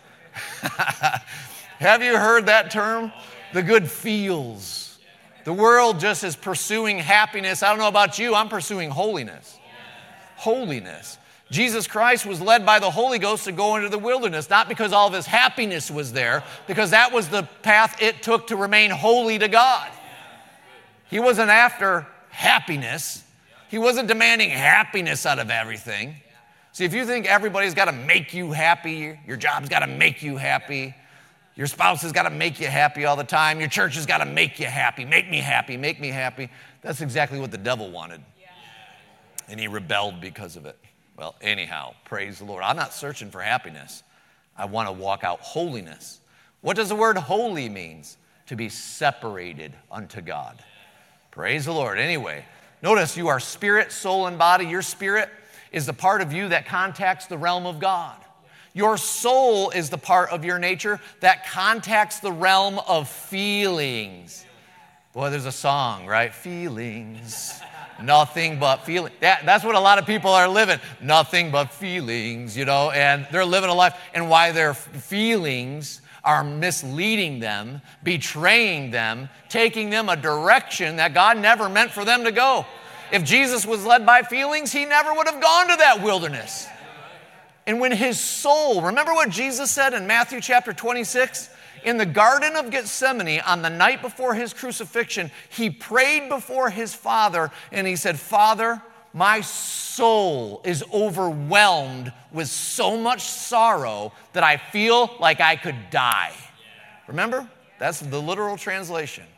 Have you heard that term? The good feels. The world just is pursuing happiness. I don't know about you, I'm pursuing holiness. Holiness. Jesus Christ was led by the Holy Ghost to go into the wilderness, not because all of his happiness was there, because that was the path it took to remain holy to God. He wasn't after happiness. He wasn't demanding happiness out of everything. See, if you think everybody's got to make you happy, your job's got to make you happy, your spouse has got to make you happy all the time, your church has got to make you happy, make me happy, that's exactly what the devil wanted. And he rebelled because of it. Well, anyhow, praise the Lord. I'm not searching for happiness. I want to walk out holiness. What does the word holy mean? To be separated unto God. Praise the Lord. Anyway, notice you are spirit, soul, and body. Your spirit is the part of you that contacts the realm of God. Your soul is the part of your nature that contacts the realm of feelings. Boy, there's a song, right? Feelings. Nothing but feelings. That's what a lot of people are living. Nothing but feelings, and they're living a life. And why their feelings are misleading them, betraying them, taking them a direction that God never meant for them to go. If Jesus was led by feelings, he never would have gone to that wilderness. And when his soul, remember what Jesus said in Matthew chapter 26? In the Garden of Gethsemane, on the night before his crucifixion, he prayed before his Father, and he said, Father, my soul is overwhelmed with so much sorrow that I feel like I could die. Remember? That's the literal translation.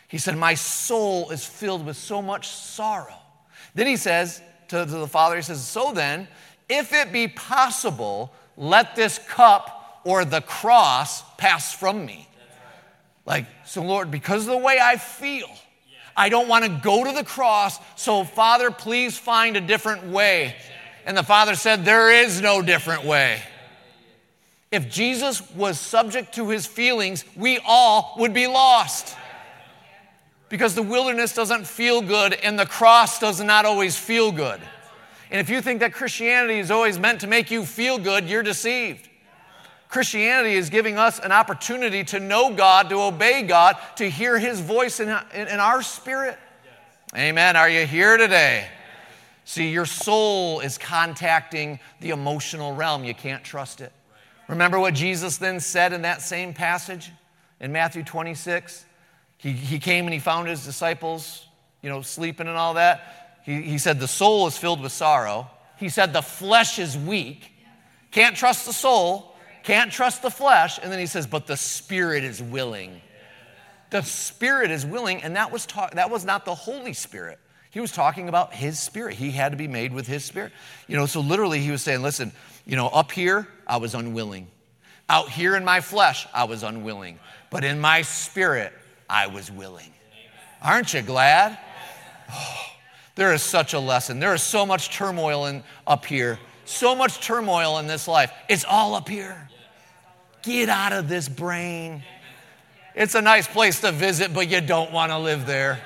He said, my soul is filled with so much sorrow. Then he says to the Father, he says, so then, if it be possible, let this cup or the cross pass from me. Like, so Lord, because of the way I feel, I don't want to go to the cross, so Father, please find a different way. And the Father said, there is no different way. If Jesus was subject to his feelings, we all would be lost. Because the wilderness doesn't feel good and the cross does not always feel good. And if you think that Christianity is always meant to make you feel good, you're deceived. Christianity is giving us an opportunity to know God, to obey God, to hear his voice in our spirit. Amen. Are you here today? See, your soul is contacting the emotional realm. You can't trust it. Remember what Jesus then said in that same passage in Matthew 26? He came and he found his disciples, sleeping and all that. He said, the soul is filled with sorrow. He said, the flesh is weak. Can't trust the soul. Can't trust the flesh. And then he says, but the spirit is willing. The spirit is willing, and that was not the Holy Spirit. He was talking about his spirit. He had to be made with his spirit. So literally he was saying, listen, up here, I was unwilling. Out here in my flesh, I was unwilling. But in my spirit, I was willing. Aren't you glad? Oh, there is such a lesson. There is so much turmoil up here. So much turmoil in this life. It's all up here. Get out of this brain. It's a nice place to visit, but you don't want to live there.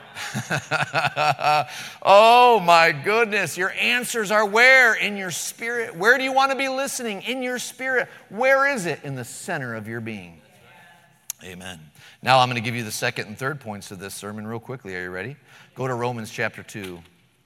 Oh my goodness. Your answers are where? In your spirit. Where do you want to be listening? In your spirit. Where is it? In the center of your being. Amen. Now I'm going to give you the second and third points of this sermon real quickly. Are you ready? Go to Romans chapter 2.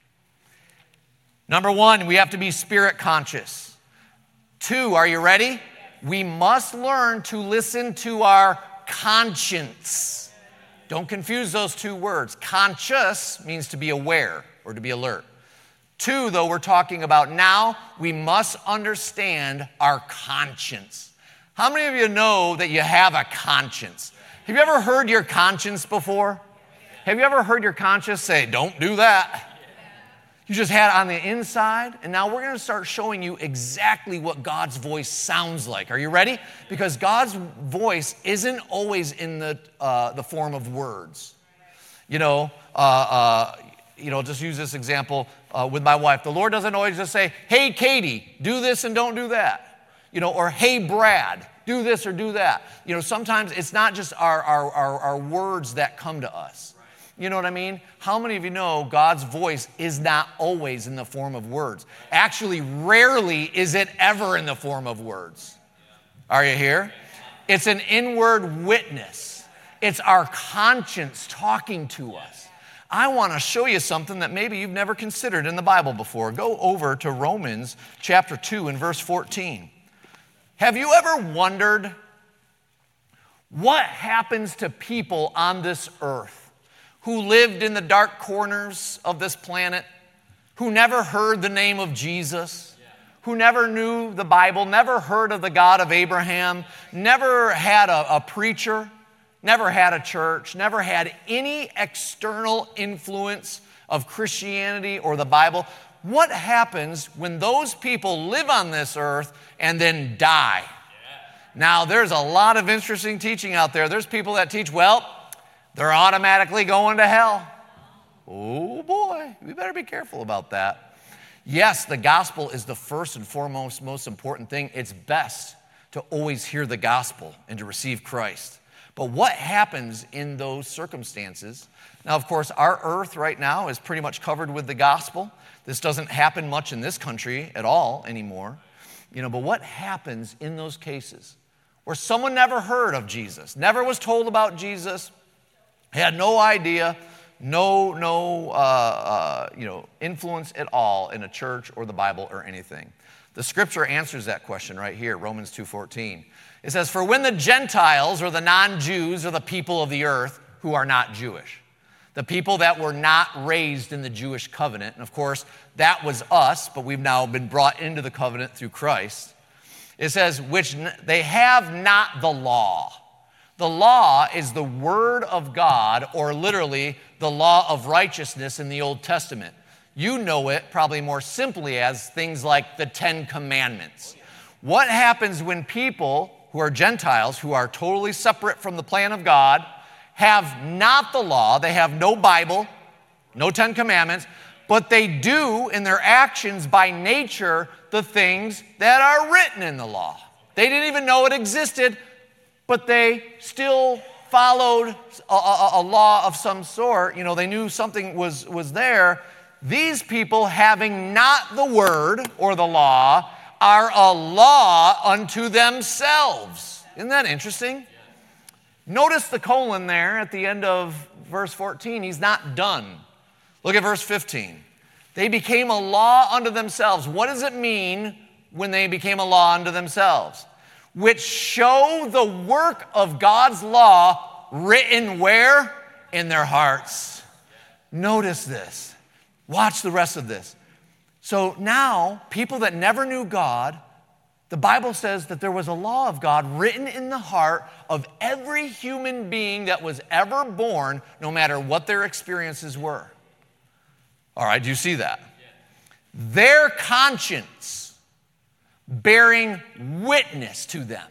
Number 1, we have to be spirit conscious. 2, are you ready? We must learn to listen to our conscience. Don't confuse those two words. Conscious means to be aware or to be alert. 2, though, we're talking about now, we must understand our conscience. How many of you know that you have a conscience? Have you ever heard your conscience before? Have you ever heard your conscience say, don't do that? You just had it on the inside, and now we're going to start showing you exactly what God's voice sounds like. Are you ready? Because God's voice isn't always in the form of words. Just use this example with my wife. The Lord doesn't always just say, hey, Katie, do this and don't do that. Or hey, Brad, do this or do that. Sometimes it's not just our words that come to us. You know what I mean? How many of you know God's voice is not always in the form of words? Actually, rarely is it ever in the form of words. Are you here? It's an inward witness. It's our conscience talking to us. I want to show you something that maybe you've never considered in the Bible before. Go over to Romans chapter 2 and verse 14. Have you ever wondered what happens to people on this earth who lived in the dark corners of this planet, who never heard the name of Jesus, who never knew the Bible, never heard of the God of Abraham, never had a preacher, never had a church, never had any external influence of Christianity or the Bible? What happens when those people live on this earth and then die? Now, there's a lot of interesting teaching out there. There's people that teach, they're automatically going to hell. Oh boy, we better be careful about that. Yes, the gospel is the first and foremost, most important thing. It's best to always hear the gospel and to receive Christ. But what happens in those circumstances? Now, of course, our earth right now is pretty much covered with the gospel. This doesn't happen much in this country at all anymore. But what happens in those cases where someone never heard of Jesus, never was told about Jesus, had no idea, no influence at all in a church or the Bible or anything? The scripture answers that question right here, Romans 2:14. It says, for when the Gentiles or the non-Jews or the people of the earth who are not Jewish, the people that were not raised in the Jewish covenant, and of course that was us, but we've now been brought into the covenant through Christ. It says, which they have not the law. The law is the word of God, or literally the law of righteousness in the Old Testament. You know it probably more simply as things like the Ten Commandments. What happens when people who are Gentiles, who are totally separate from the plan of God, have not the law, they have no Bible, no Ten Commandments, but they do in their actions by nature the things that are written in the law. They didn't even know it existed, but they still followed a law of some sort. You know, they knew something was there. These people, having not the word or the law, are a law unto themselves. Isn't that interesting? Notice the colon there at the end of verse 14. He's not done. Look at verse 15. They became a law unto themselves. What does it mean when they became a law unto themselves? Which show the work of God's law written where? In their hearts. Notice this. Watch the rest of this. So now, people that never knew God, the Bible says that there was a law of God written in the heart of every human being that was ever born, no matter what their experiences were. All right, do you see that? Their conscience bearing witness to them.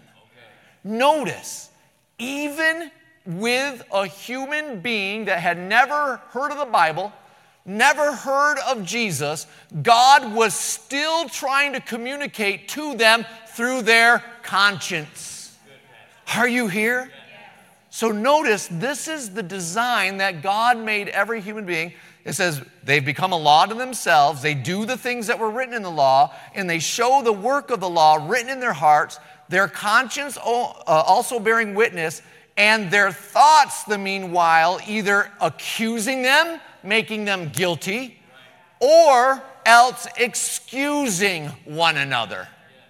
Notice, even with a human being that had never heard of the Bible, never heard of Jesus, God was still trying to communicate to them through their conscience. Are you here? So notice, this is the design that God made every human being. It says they've become a law to themselves. They do the things that were written in the law, and they show the work of the law written in their hearts, their conscience also bearing witness, and their thoughts, the meanwhile, either accusing them, making them guilty, or else excusing one another.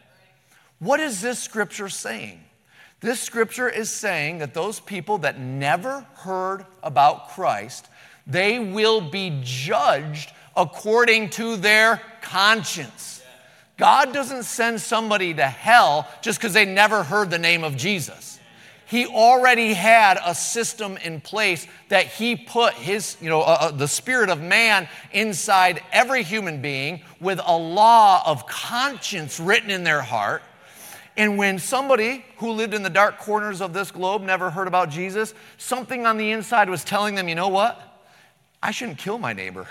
What is this scripture saying? This scripture is saying that those people that never heard about Christ, they will be judged according to their conscience. God doesn't send somebody to hell just because they never heard the name of Jesus. He already had a system in place that he put his, the spirit of man inside every human being with a law of conscience written in their heart. And when somebody who lived in the dark corners of this globe never heard about Jesus, something on the inside was telling them, you know what? I shouldn't kill my neighbor.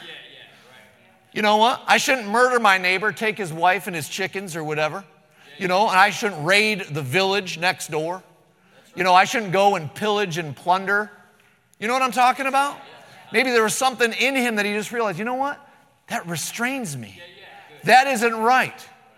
You know what? I shouldn't murder my neighbor, take his wife and his chickens or whatever. And I shouldn't raid the village next door. I shouldn't go and pillage and plunder. You know what I'm talking about? Maybe there was something in him that he just realized, you know what? That restrains me. That isn't right.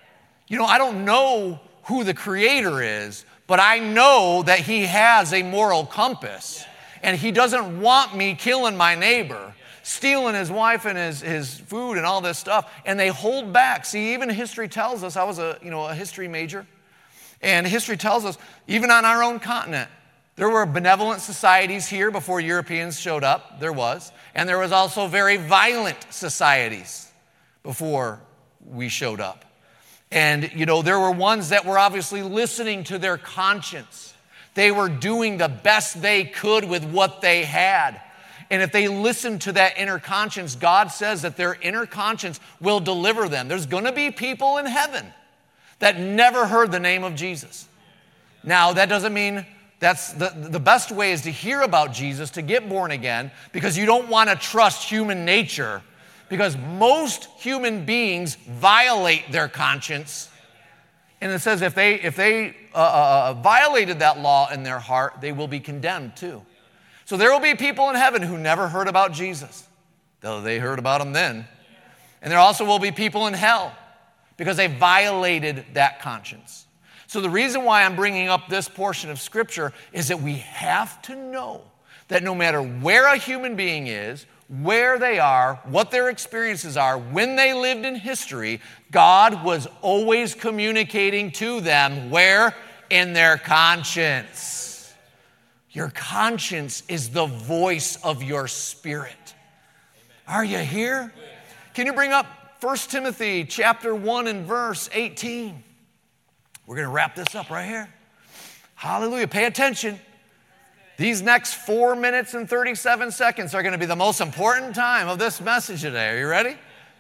I don't know who the Creator is, but I know that he has a moral compass. And he doesn't want me killing my neighbor, stealing his wife and his food and all this stuff. And they hold back. See, even history tells us, I was a history major. And history tells us, even on our own continent, there were benevolent societies here before Europeans showed up. There was. And there was also very violent societies before we showed up. And, there were ones that were obviously listening to their conscience. They were doing the best they could with what they had. And if they listened to that inner conscience, God says that their inner conscience will deliver them. There's going to be people in heaven that never heard the name of Jesus. Now, that doesn't mean that's the best way is to hear about Jesus, to get born again, because you don't want to trust human nature, because most human beings violate their conscience. And it says if they violated that law in their heart, they will be condemned too. So there will be people in heaven who never heard about Jesus, though they heard about him then. And there also will be people in hell because they violated that conscience. So the reason why I'm bringing up this portion of Scripture is that we have to know that no matter where a human being is, where they are, what their experiences are, when they lived in history, God was always communicating to them where? In their conscience. Your conscience is the voice of your spirit. Are you here? Can you bring up 1 Timothy chapter 1 and verse 18? We're going to wrap this up right here. Hallelujah. Pay attention. These next 4 minutes and 37 seconds are going to be the most important time of this message today. Are you ready?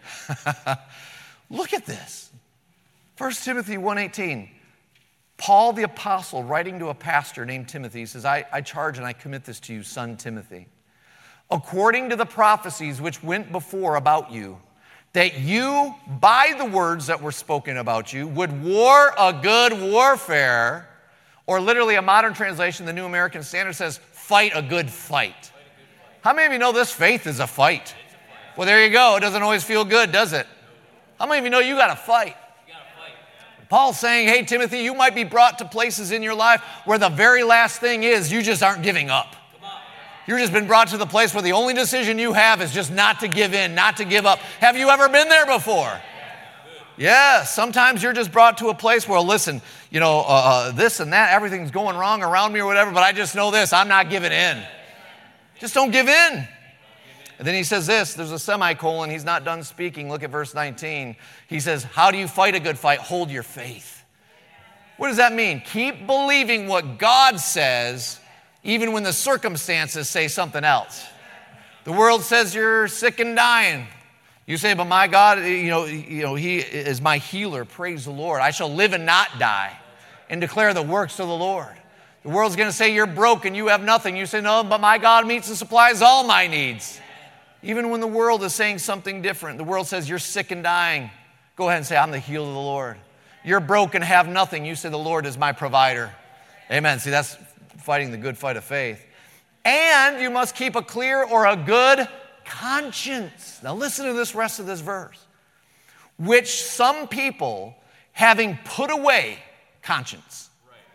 Look at this. 1 Timothy 1:18. Paul the apostle writing to a pastor named Timothy says, I charge and I commit this to you, son Timothy, according to the prophecies which went before about you, that you, by the words that were spoken about you, would war a good warfare, or literally a modern translation, the New American Standard says, fight a good fight. How many of you know this faith is a fight? Well, there you go. It doesn't always feel good, does it? How many of you know you got to fight? Paul's saying, hey, Timothy, you might be brought to places in your life where the very last thing is you just aren't giving up. You've just been brought to the place where the only decision you have is just not to give in, not to give up. Have you ever been there before? Yeah, sometimes you're just brought to a place where, listen, this and that, everything's going wrong around me or whatever, but I just know this, I'm not giving in. Just don't give in. And then he says this, there's a semicolon, he's not done speaking. Look at verse 19. He says, how do you fight a good fight? Hold your faith. What does that mean? Keep believing what God says, even when the circumstances say something else. The world says you're sick and dying. You say, but my God, he is my healer. Praise the Lord. I shall live and not die and declare the works of the Lord. The world's going to say you're broken, you have nothing. You say, no, but my God meets and supplies all my needs. Even when the world is saying something different, the world says you're sick and dying. Go ahead and say, I'm the healed of the Lord. You're broken, have nothing. You say, the Lord is my provider. Amen. See, that's fighting the good fight of faith. And you must keep a clear or a good conscience. Now listen to this rest of this verse. Which some people, having put away conscience,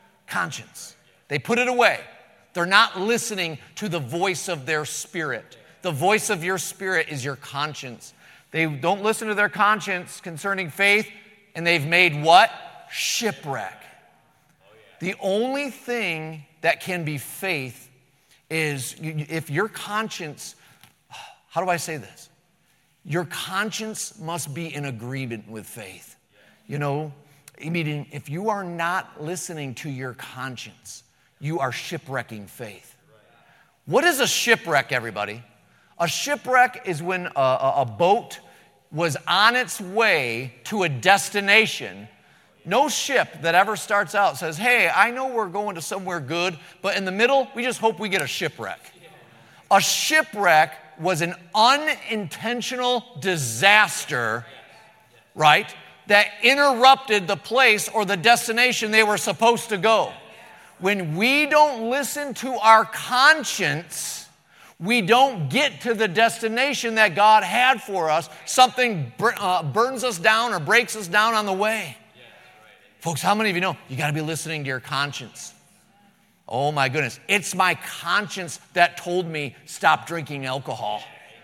they put it away. They're not listening to the voice of their spirit. The voice of your spirit is your conscience. They don't listen to their conscience concerning faith, and they've made what? Shipwreck. The only thing that can be faith is if your conscience, how do I say this? Your conscience must be in agreement with faith. Meaning if you are not listening to your conscience, you are shipwrecking faith. What is a shipwreck, everybody? A shipwreck is when a boat was on its way to a destination. No ship that ever starts out says, hey, I know we're going to somewhere good, but in the middle, we just hope we get a shipwreck. A shipwreck was an unintentional disaster, right, that interrupted the place or the destination they were supposed to go. When we don't listen to our conscience, we don't get to the destination that God had for us. Something burns us down or breaks us down on the way. Folks, how many of you know you got to be listening to your conscience? Oh my goodness. It's my conscience that told me stop drinking alcohol.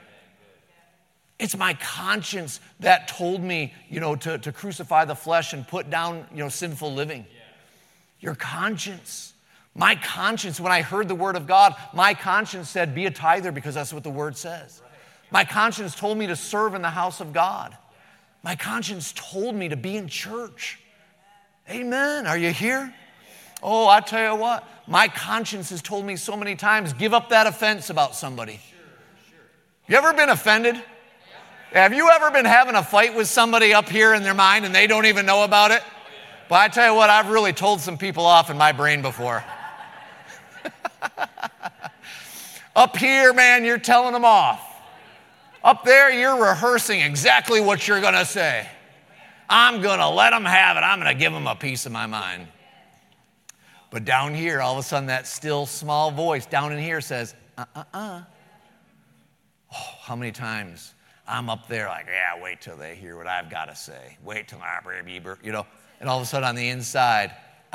It's my conscience that told me, to crucify the flesh and put down, sinful living. Your conscience. My conscience, when I heard the word of God, my conscience said, be a tither because that's what the word says. My conscience told me to serve in the house of God. My conscience told me to be in church. Amen. Are you here? Oh, I tell you what, my conscience has told me so many times, give up that offense about somebody. You ever been offended? Have you ever been having a fight with somebody up here in their mind and they don't even know about it? But I tell you what, I've really told some people off in my brain before. Up here, man, you're telling them off. Up there, you're rehearsing exactly what you're going to say. I'm going to let them have it. I'm going to give them a piece of my mind. But down here, all of a sudden, that still small voice down in here says, Oh, how many times I'm up there like, yeah, wait till they hear what I've got to say. Wait till and all of a sudden on the inside,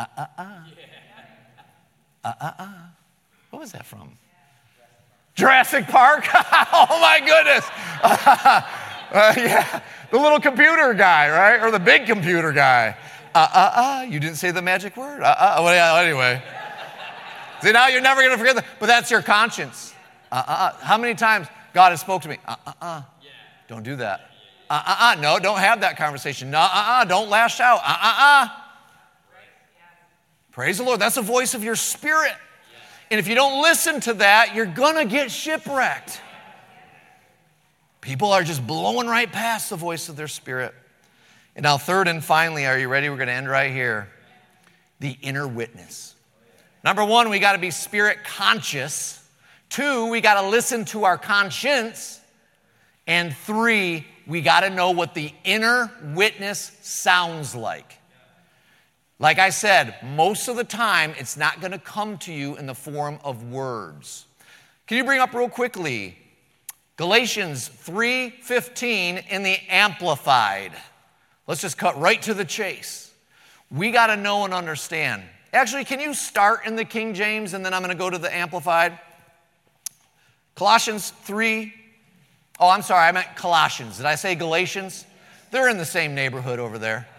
What was that from? Jurassic Park? Oh my goodness. Yeah, the little computer guy, right? Or the big computer guy. You didn't say the magic word. Well, yeah, anyway. See, now you're never going to forget that. But that's your conscience. How many times God has spoke to me? Don't do that. No, don't have that conversation. No, don't lash out. Praise the Lord. That's the voice of your spirit. And if you don't listen to that, you're going to get shipwrecked. People are just blowing right past the voice of their spirit. And now third and finally, are you ready? We're going to end right here. The inner witness. Number one, we got to be spirit conscious. 2, we got to listen to our conscience. And 3, we got to know what the inner witness sounds like. Like I said, most of the time, it's not going to come to you in the form of words. Can you bring up real quickly Galatians 3:15 in the Amplified? Let's just cut right to the chase. We got to know and understand. Actually, can you start in the King James and then I'm going to go to the Amplified? Colossians 3. Oh, I'm sorry, I meant Colossians. Did I say Galatians? They're in the same neighborhood over there.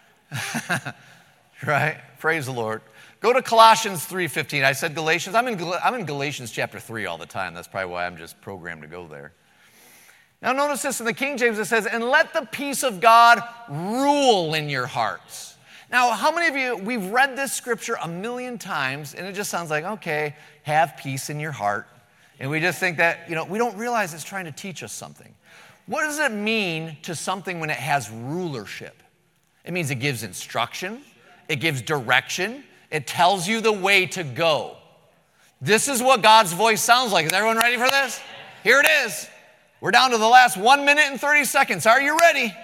Right? Praise the Lord. Go to Colossians 3:15. I said Galatians. I'm in Galatians chapter 3 all the time. That's probably why I'm just programmed to go there. Now notice this in the King James. It says, and let the peace of God rule in your hearts. Now, how many of you, we've read this scripture a million times, and it just sounds like, okay, have peace in your heart. And we just think that, we don't realize it's trying to teach us something. What does it mean to something when it has rulership? It means it gives instruction. It gives direction. It tells you the way to go. This is what God's voice sounds like. Is everyone ready for this? Here it is. We're down to the last 1 minute and 30 seconds. Are you ready?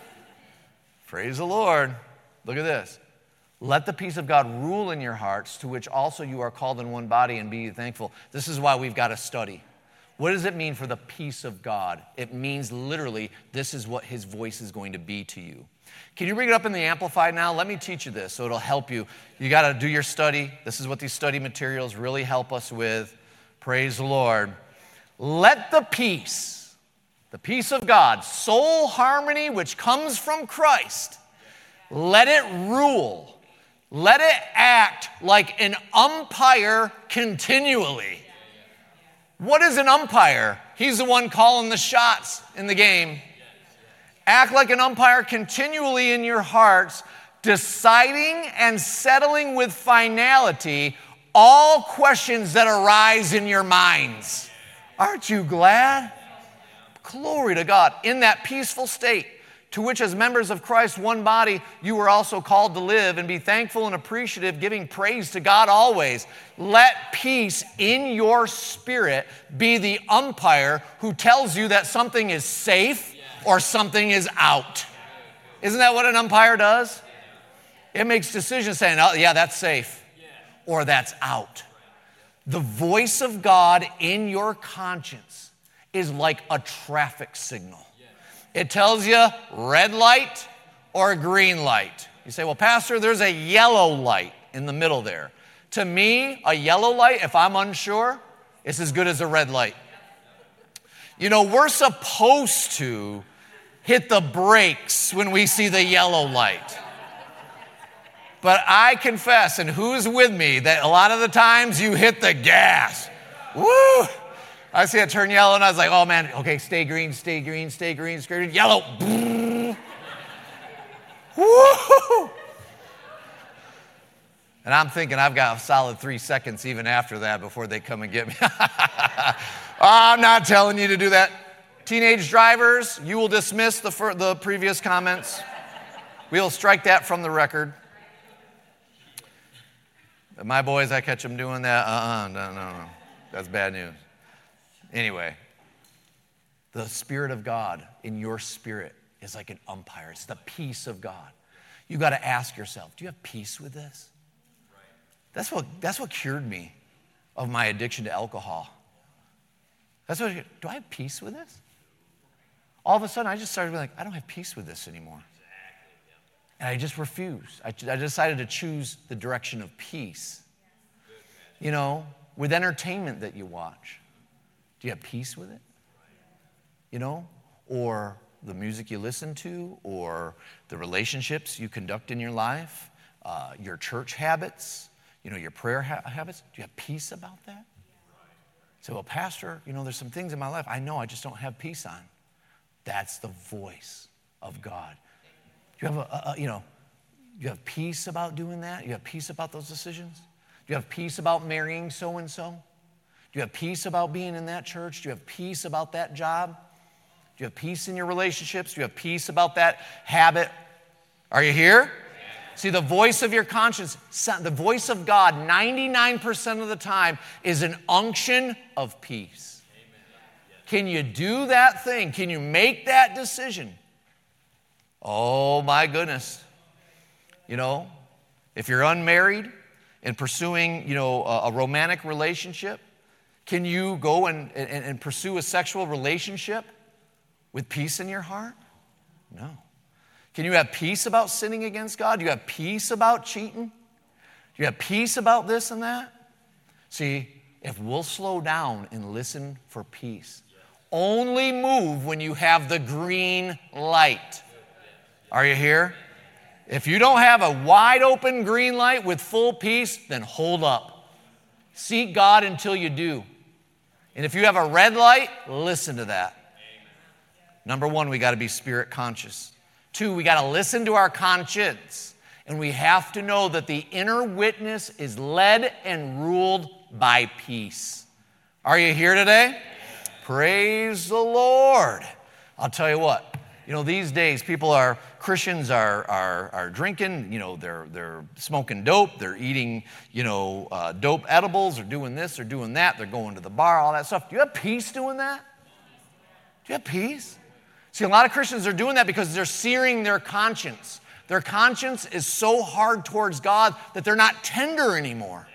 Praise the Lord. Look at this. Let the peace of God rule in your hearts, to which also you are called in one body, and be thankful. This is why we've got to study. What does it mean for the peace of God? It means literally this is what his voice is going to be to you. Can you bring it up in the Amplified now? Let me teach you this so it'll help you. You got to do your study. This is what these study materials really help us with. Praise the Lord. Let the peace of God, soul harmony which comes from Christ, let it rule. Let it act like an umpire continually. What is an umpire? He's the one calling the shots in the game. Act like an umpire continually in your hearts, deciding and settling with finality all questions that arise in your minds. Aren't you glad? Glory to God. In that peaceful state, to which as members of Christ, one body, you were also called to live, and be thankful and appreciative, giving praise to God always. Let peace in your spirit be the umpire who tells you that something is safe or something is out. Isn't that what an umpire does? It makes decisions saying, oh, yeah, that's safe, or that's out. The voice of God in your conscience is like a traffic signal. It tells you red light or green light. You say, well, Pastor, there's a yellow light in the middle there. To me, a yellow light, if I'm unsure, is as good as a red light. We're supposed to hit the brakes when we see the yellow light. But I confess, and who's with me, that a lot of the times you hit the gas. Woo! I see it turn yellow, and I was like, oh, man, okay, stay green, stay green, stay green, stay green, yellow. Woo! And I'm thinking I've got a solid 3 seconds even after that before they come and get me. I'm not telling you to do that. Teenage drivers, you will dismiss the previous comments. We'll strike that from the record. But my boys, I catch them doing that. No. That's bad news. Anyway, the Spirit of God in your spirit is like an umpire. It's the peace of God. You got to ask yourself, do you have peace with this? That's what cured me of my addiction to alcohol. Do I have peace with this? All of a sudden, I just started being like, I don't have peace with this anymore. And I just refused. I decided to choose the direction of peace. With entertainment that you watch. Do you have peace with it? Or the music you listen to, or the relationships you conduct in your life, your church habits, your prayer habits. Do you have peace about that? So, well, Pastor, there's some things in my life I know I just don't have peace on. That's the voice of God. You have you have peace about doing that? You have peace about those decisions? Do you have peace about marrying so-and-so? Do you have peace about being in that church? Do you have peace about that job? Do you have peace in your relationships? Do you have peace about that habit? Are you here? See, the voice of your conscience, the voice of God, 99% of the time is an unction of peace. Can you do that thing? Can you make that decision? Oh, my goodness. You know, if you're unmarried and pursuing, a romantic relationship, can you go and pursue a sexual relationship with peace in your heart? No. Can you have peace about sinning against God? Do you have peace about cheating? Do you have peace about this and that? See, if we'll slow down and listen for peace, only move when you have the green light. Are you here? If you don't have a wide open green light with full peace, then hold up. Seek God until you do. And if you have a red light, listen to that. Number one, we got to be spirit conscious. 2, we got to listen to our conscience. And we have to know that the inner witness is led and ruled by peace. Are you here today? Praise the Lord. I'll tell you what, these days Christians are drinking, they're smoking dope, they're eating, dope edibles, they're doing this, they're doing that, they're going to the bar, all that stuff. Do you have peace doing that? Do you have peace? See, a lot of Christians are doing that because they're searing their conscience. Their conscience is so hard towards God that they're not tender anymore.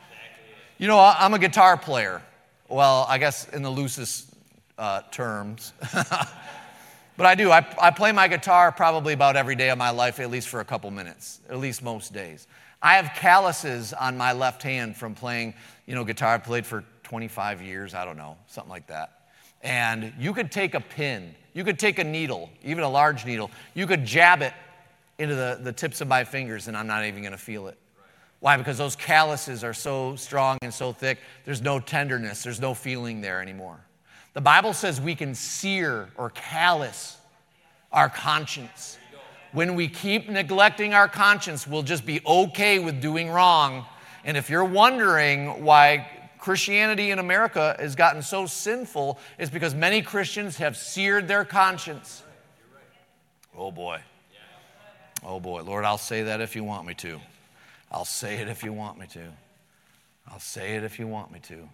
I'm a guitar player. Well, I guess in the loosest terms. But I do. I play my guitar probably about every day of my life, at least for a couple minutes, at least most days. I have calluses on my left hand from playing, guitar. I played for 25 years, I don't know, something like that. And you could take a pin, you could take a needle, even a large needle, you could jab it into the tips of my fingers and I'm not even going to feel it. Why? Because those calluses are so strong and so thick, there's no tenderness, there's no feeling there anymore. The Bible says we can sear or callous our conscience. When we keep neglecting our conscience, we'll just be okay with doing wrong. And if you're wondering why Christianity in America has gotten so sinful, it's because many Christians have seared their conscience. Oh boy. Oh boy. Lord, I'll say that if you want me to. I'll say it if you want me to. I'll say it if you want me to.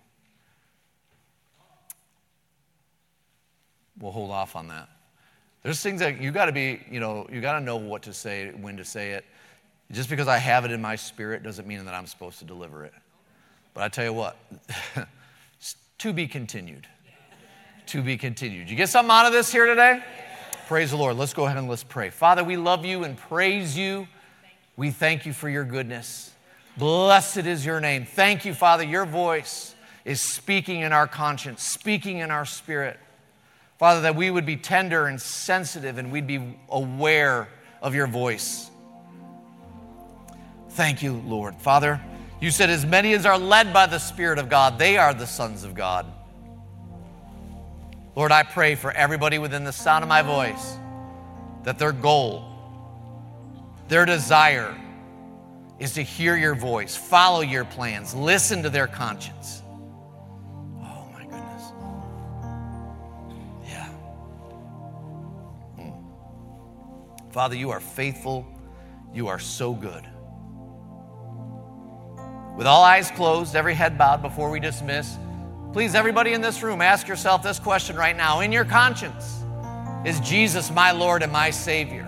We'll hold off on that. There's things that you got to be, you got to know what to say, when to say it. Just because I have it in my spirit doesn't mean that I'm supposed to deliver it. But I tell you what, to be continued. To be continued. You get something out of this here today? Praise the Lord. Let's go ahead and let's pray. Father, we love you and praise you. We thank you for your goodness. Blessed is your name. Thank you, Father. Your voice is speaking in our conscience, speaking in our spirit. Father, that we would be tender and sensitive and we'd be aware of your voice. Thank you, Lord. Father, you said as many as are led by the Spirit of God, they are the sons of God. Lord, I pray for everybody within the sound of my voice that their goal, their desire is to hear your voice, follow your plans, listen to their conscience. Oh my goodness. Yeah. Father, you are faithful. You are so good. With all eyes closed, every head bowed before we dismiss, please, everybody in this room, ask yourself this question right now. In your conscience, is Jesus my Lord and my Savior?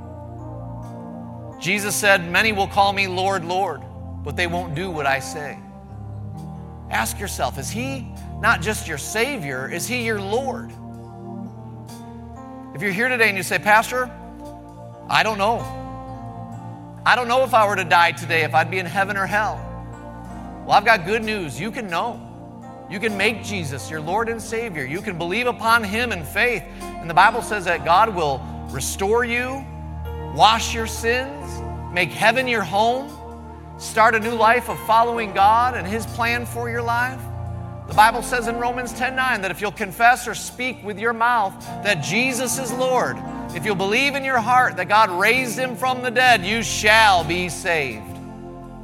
Jesus said, many will call me Lord, Lord, but they won't do what I say. Ask yourself, is he not just your Savior, is he your Lord? If you're here today and you say, Pastor, I don't know. I don't know if I were to die today, if I'd be in heaven or hell. Well, I've got good news. You can know. You can make Jesus your Lord and Savior. You can believe upon him in faith. And the Bible says that God will restore you, wash your sins, make heaven your home, start a new life of following God and his plan for your life. The Bible says in Romans 10:9 that if you'll confess or speak with your mouth that Jesus is Lord, if you'll believe in your heart that God raised him from the dead, you shall be saved.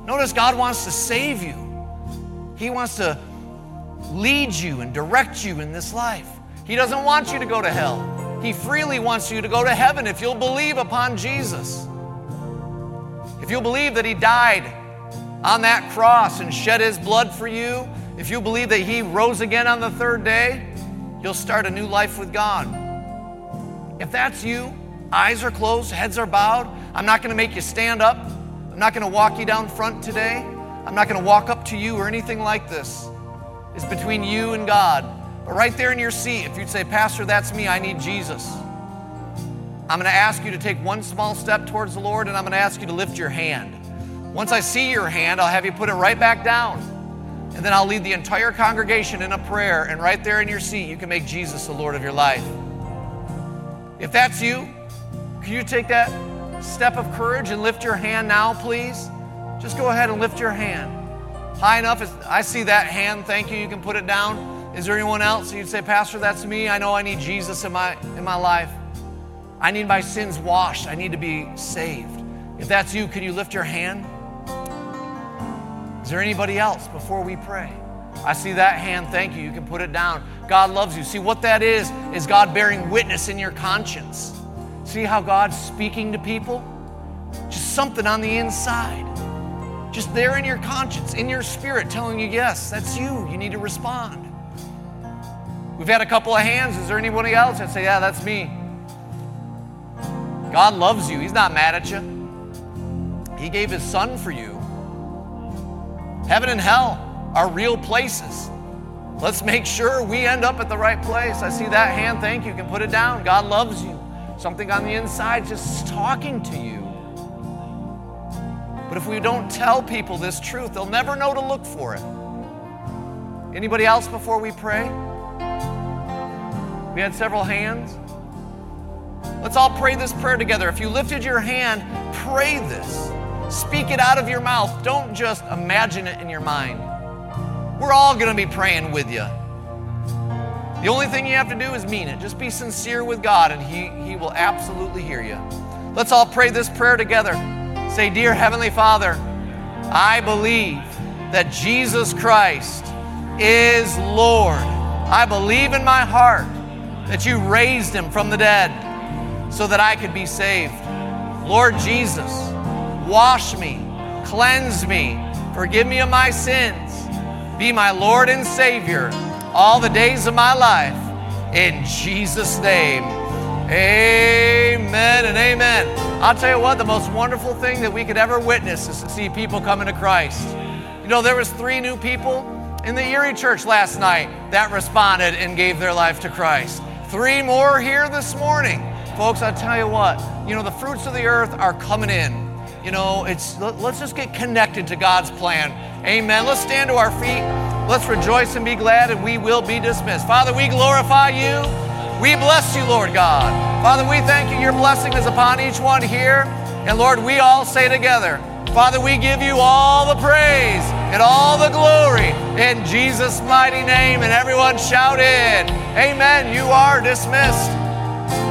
Notice God wants to save you. He wants to lead you and direct you in this life. He doesn't want you to go to hell. He freely wants you to go to heaven if you'll believe upon Jesus. If you'll believe that He died on that cross and shed His blood for you, if you believe that He rose again on the third day, you'll start a new life with God. If that's you, eyes are closed, heads are bowed. I'm not going to make you stand up. I'm not going to walk you down front today. I'm not going to walk up to you or anything like this. It's between you and God. But right there in your seat, if you'd say, Pastor, that's me, I need Jesus. I'm going to ask you to take one small step towards the Lord, and I'm going to ask you to lift your hand. Once I see your hand, I'll have you put it right back down. And then I'll lead the entire congregation in a prayer, and right there in your seat, you can make Jesus the Lord of your life. If that's you, can you take that step of courage and lift your hand now, please? Just go ahead and lift your hand. High enough. I see that hand. Thank you. You can put it down. Is there anyone else? You'd say, Pastor, that's me. I know I need Jesus in my life. I need my sins washed. I need to be saved. If that's you, can you lift your hand? Is there anybody else before we pray? I see that hand. Thank you. You can put it down. God loves you. See, what that is God bearing witness in your conscience. See how God's speaking to people? Just something on the inside. Just there in your conscience, in your spirit, telling you, yes, that's you. You need to respond. We've had a couple of hands. Is there anybody else that say, yeah, that's me? God loves you. He's not mad at you. He gave His Son for you. Heaven and hell are real places. Let's make sure we end up at the right place. I see that hand. Thank you. You can put it down. God loves you. Something on the inside just talking to you. But if we don't tell people this truth, they'll never know to look for it. Anybody else before we pray? We had several hands. Let's all pray this prayer together. If you lifted your hand, pray this. Speak it out of your mouth. Don't just imagine it in your mind. We're all going to be praying with you. The only thing you have to do is mean it. Just be sincere with God, and He will absolutely hear you. Let's all pray this prayer together. Say, Dear Heavenly Father, I believe that Jesus Christ is Lord. I believe in my heart that You raised Him from the dead so that I could be saved. Lord Jesus, wash me, cleanse me, forgive me of my sins, be my Lord and Savior all the days of my life. In Jesus' name, amen and amen. I'll tell you what, the most wonderful thing that we could ever witness is to see people coming to Christ. You know, there was 3 new people in the Erie church last night that responded and gave their life to Christ. 3 more here this morning. Folks, I'll tell you what, you know, the fruits of the earth are coming in. You know, let's just get connected to God's plan. Amen. Let's stand to our feet. Let's rejoice and be glad, and we will be dismissed. Father, we glorify You. We bless You, Lord God. Father, we thank You. Your blessing is upon each one here. And Lord, we all say together, Father, we give You all the praise and all the glory in Jesus' mighty name. And everyone shouted, amen. You are dismissed.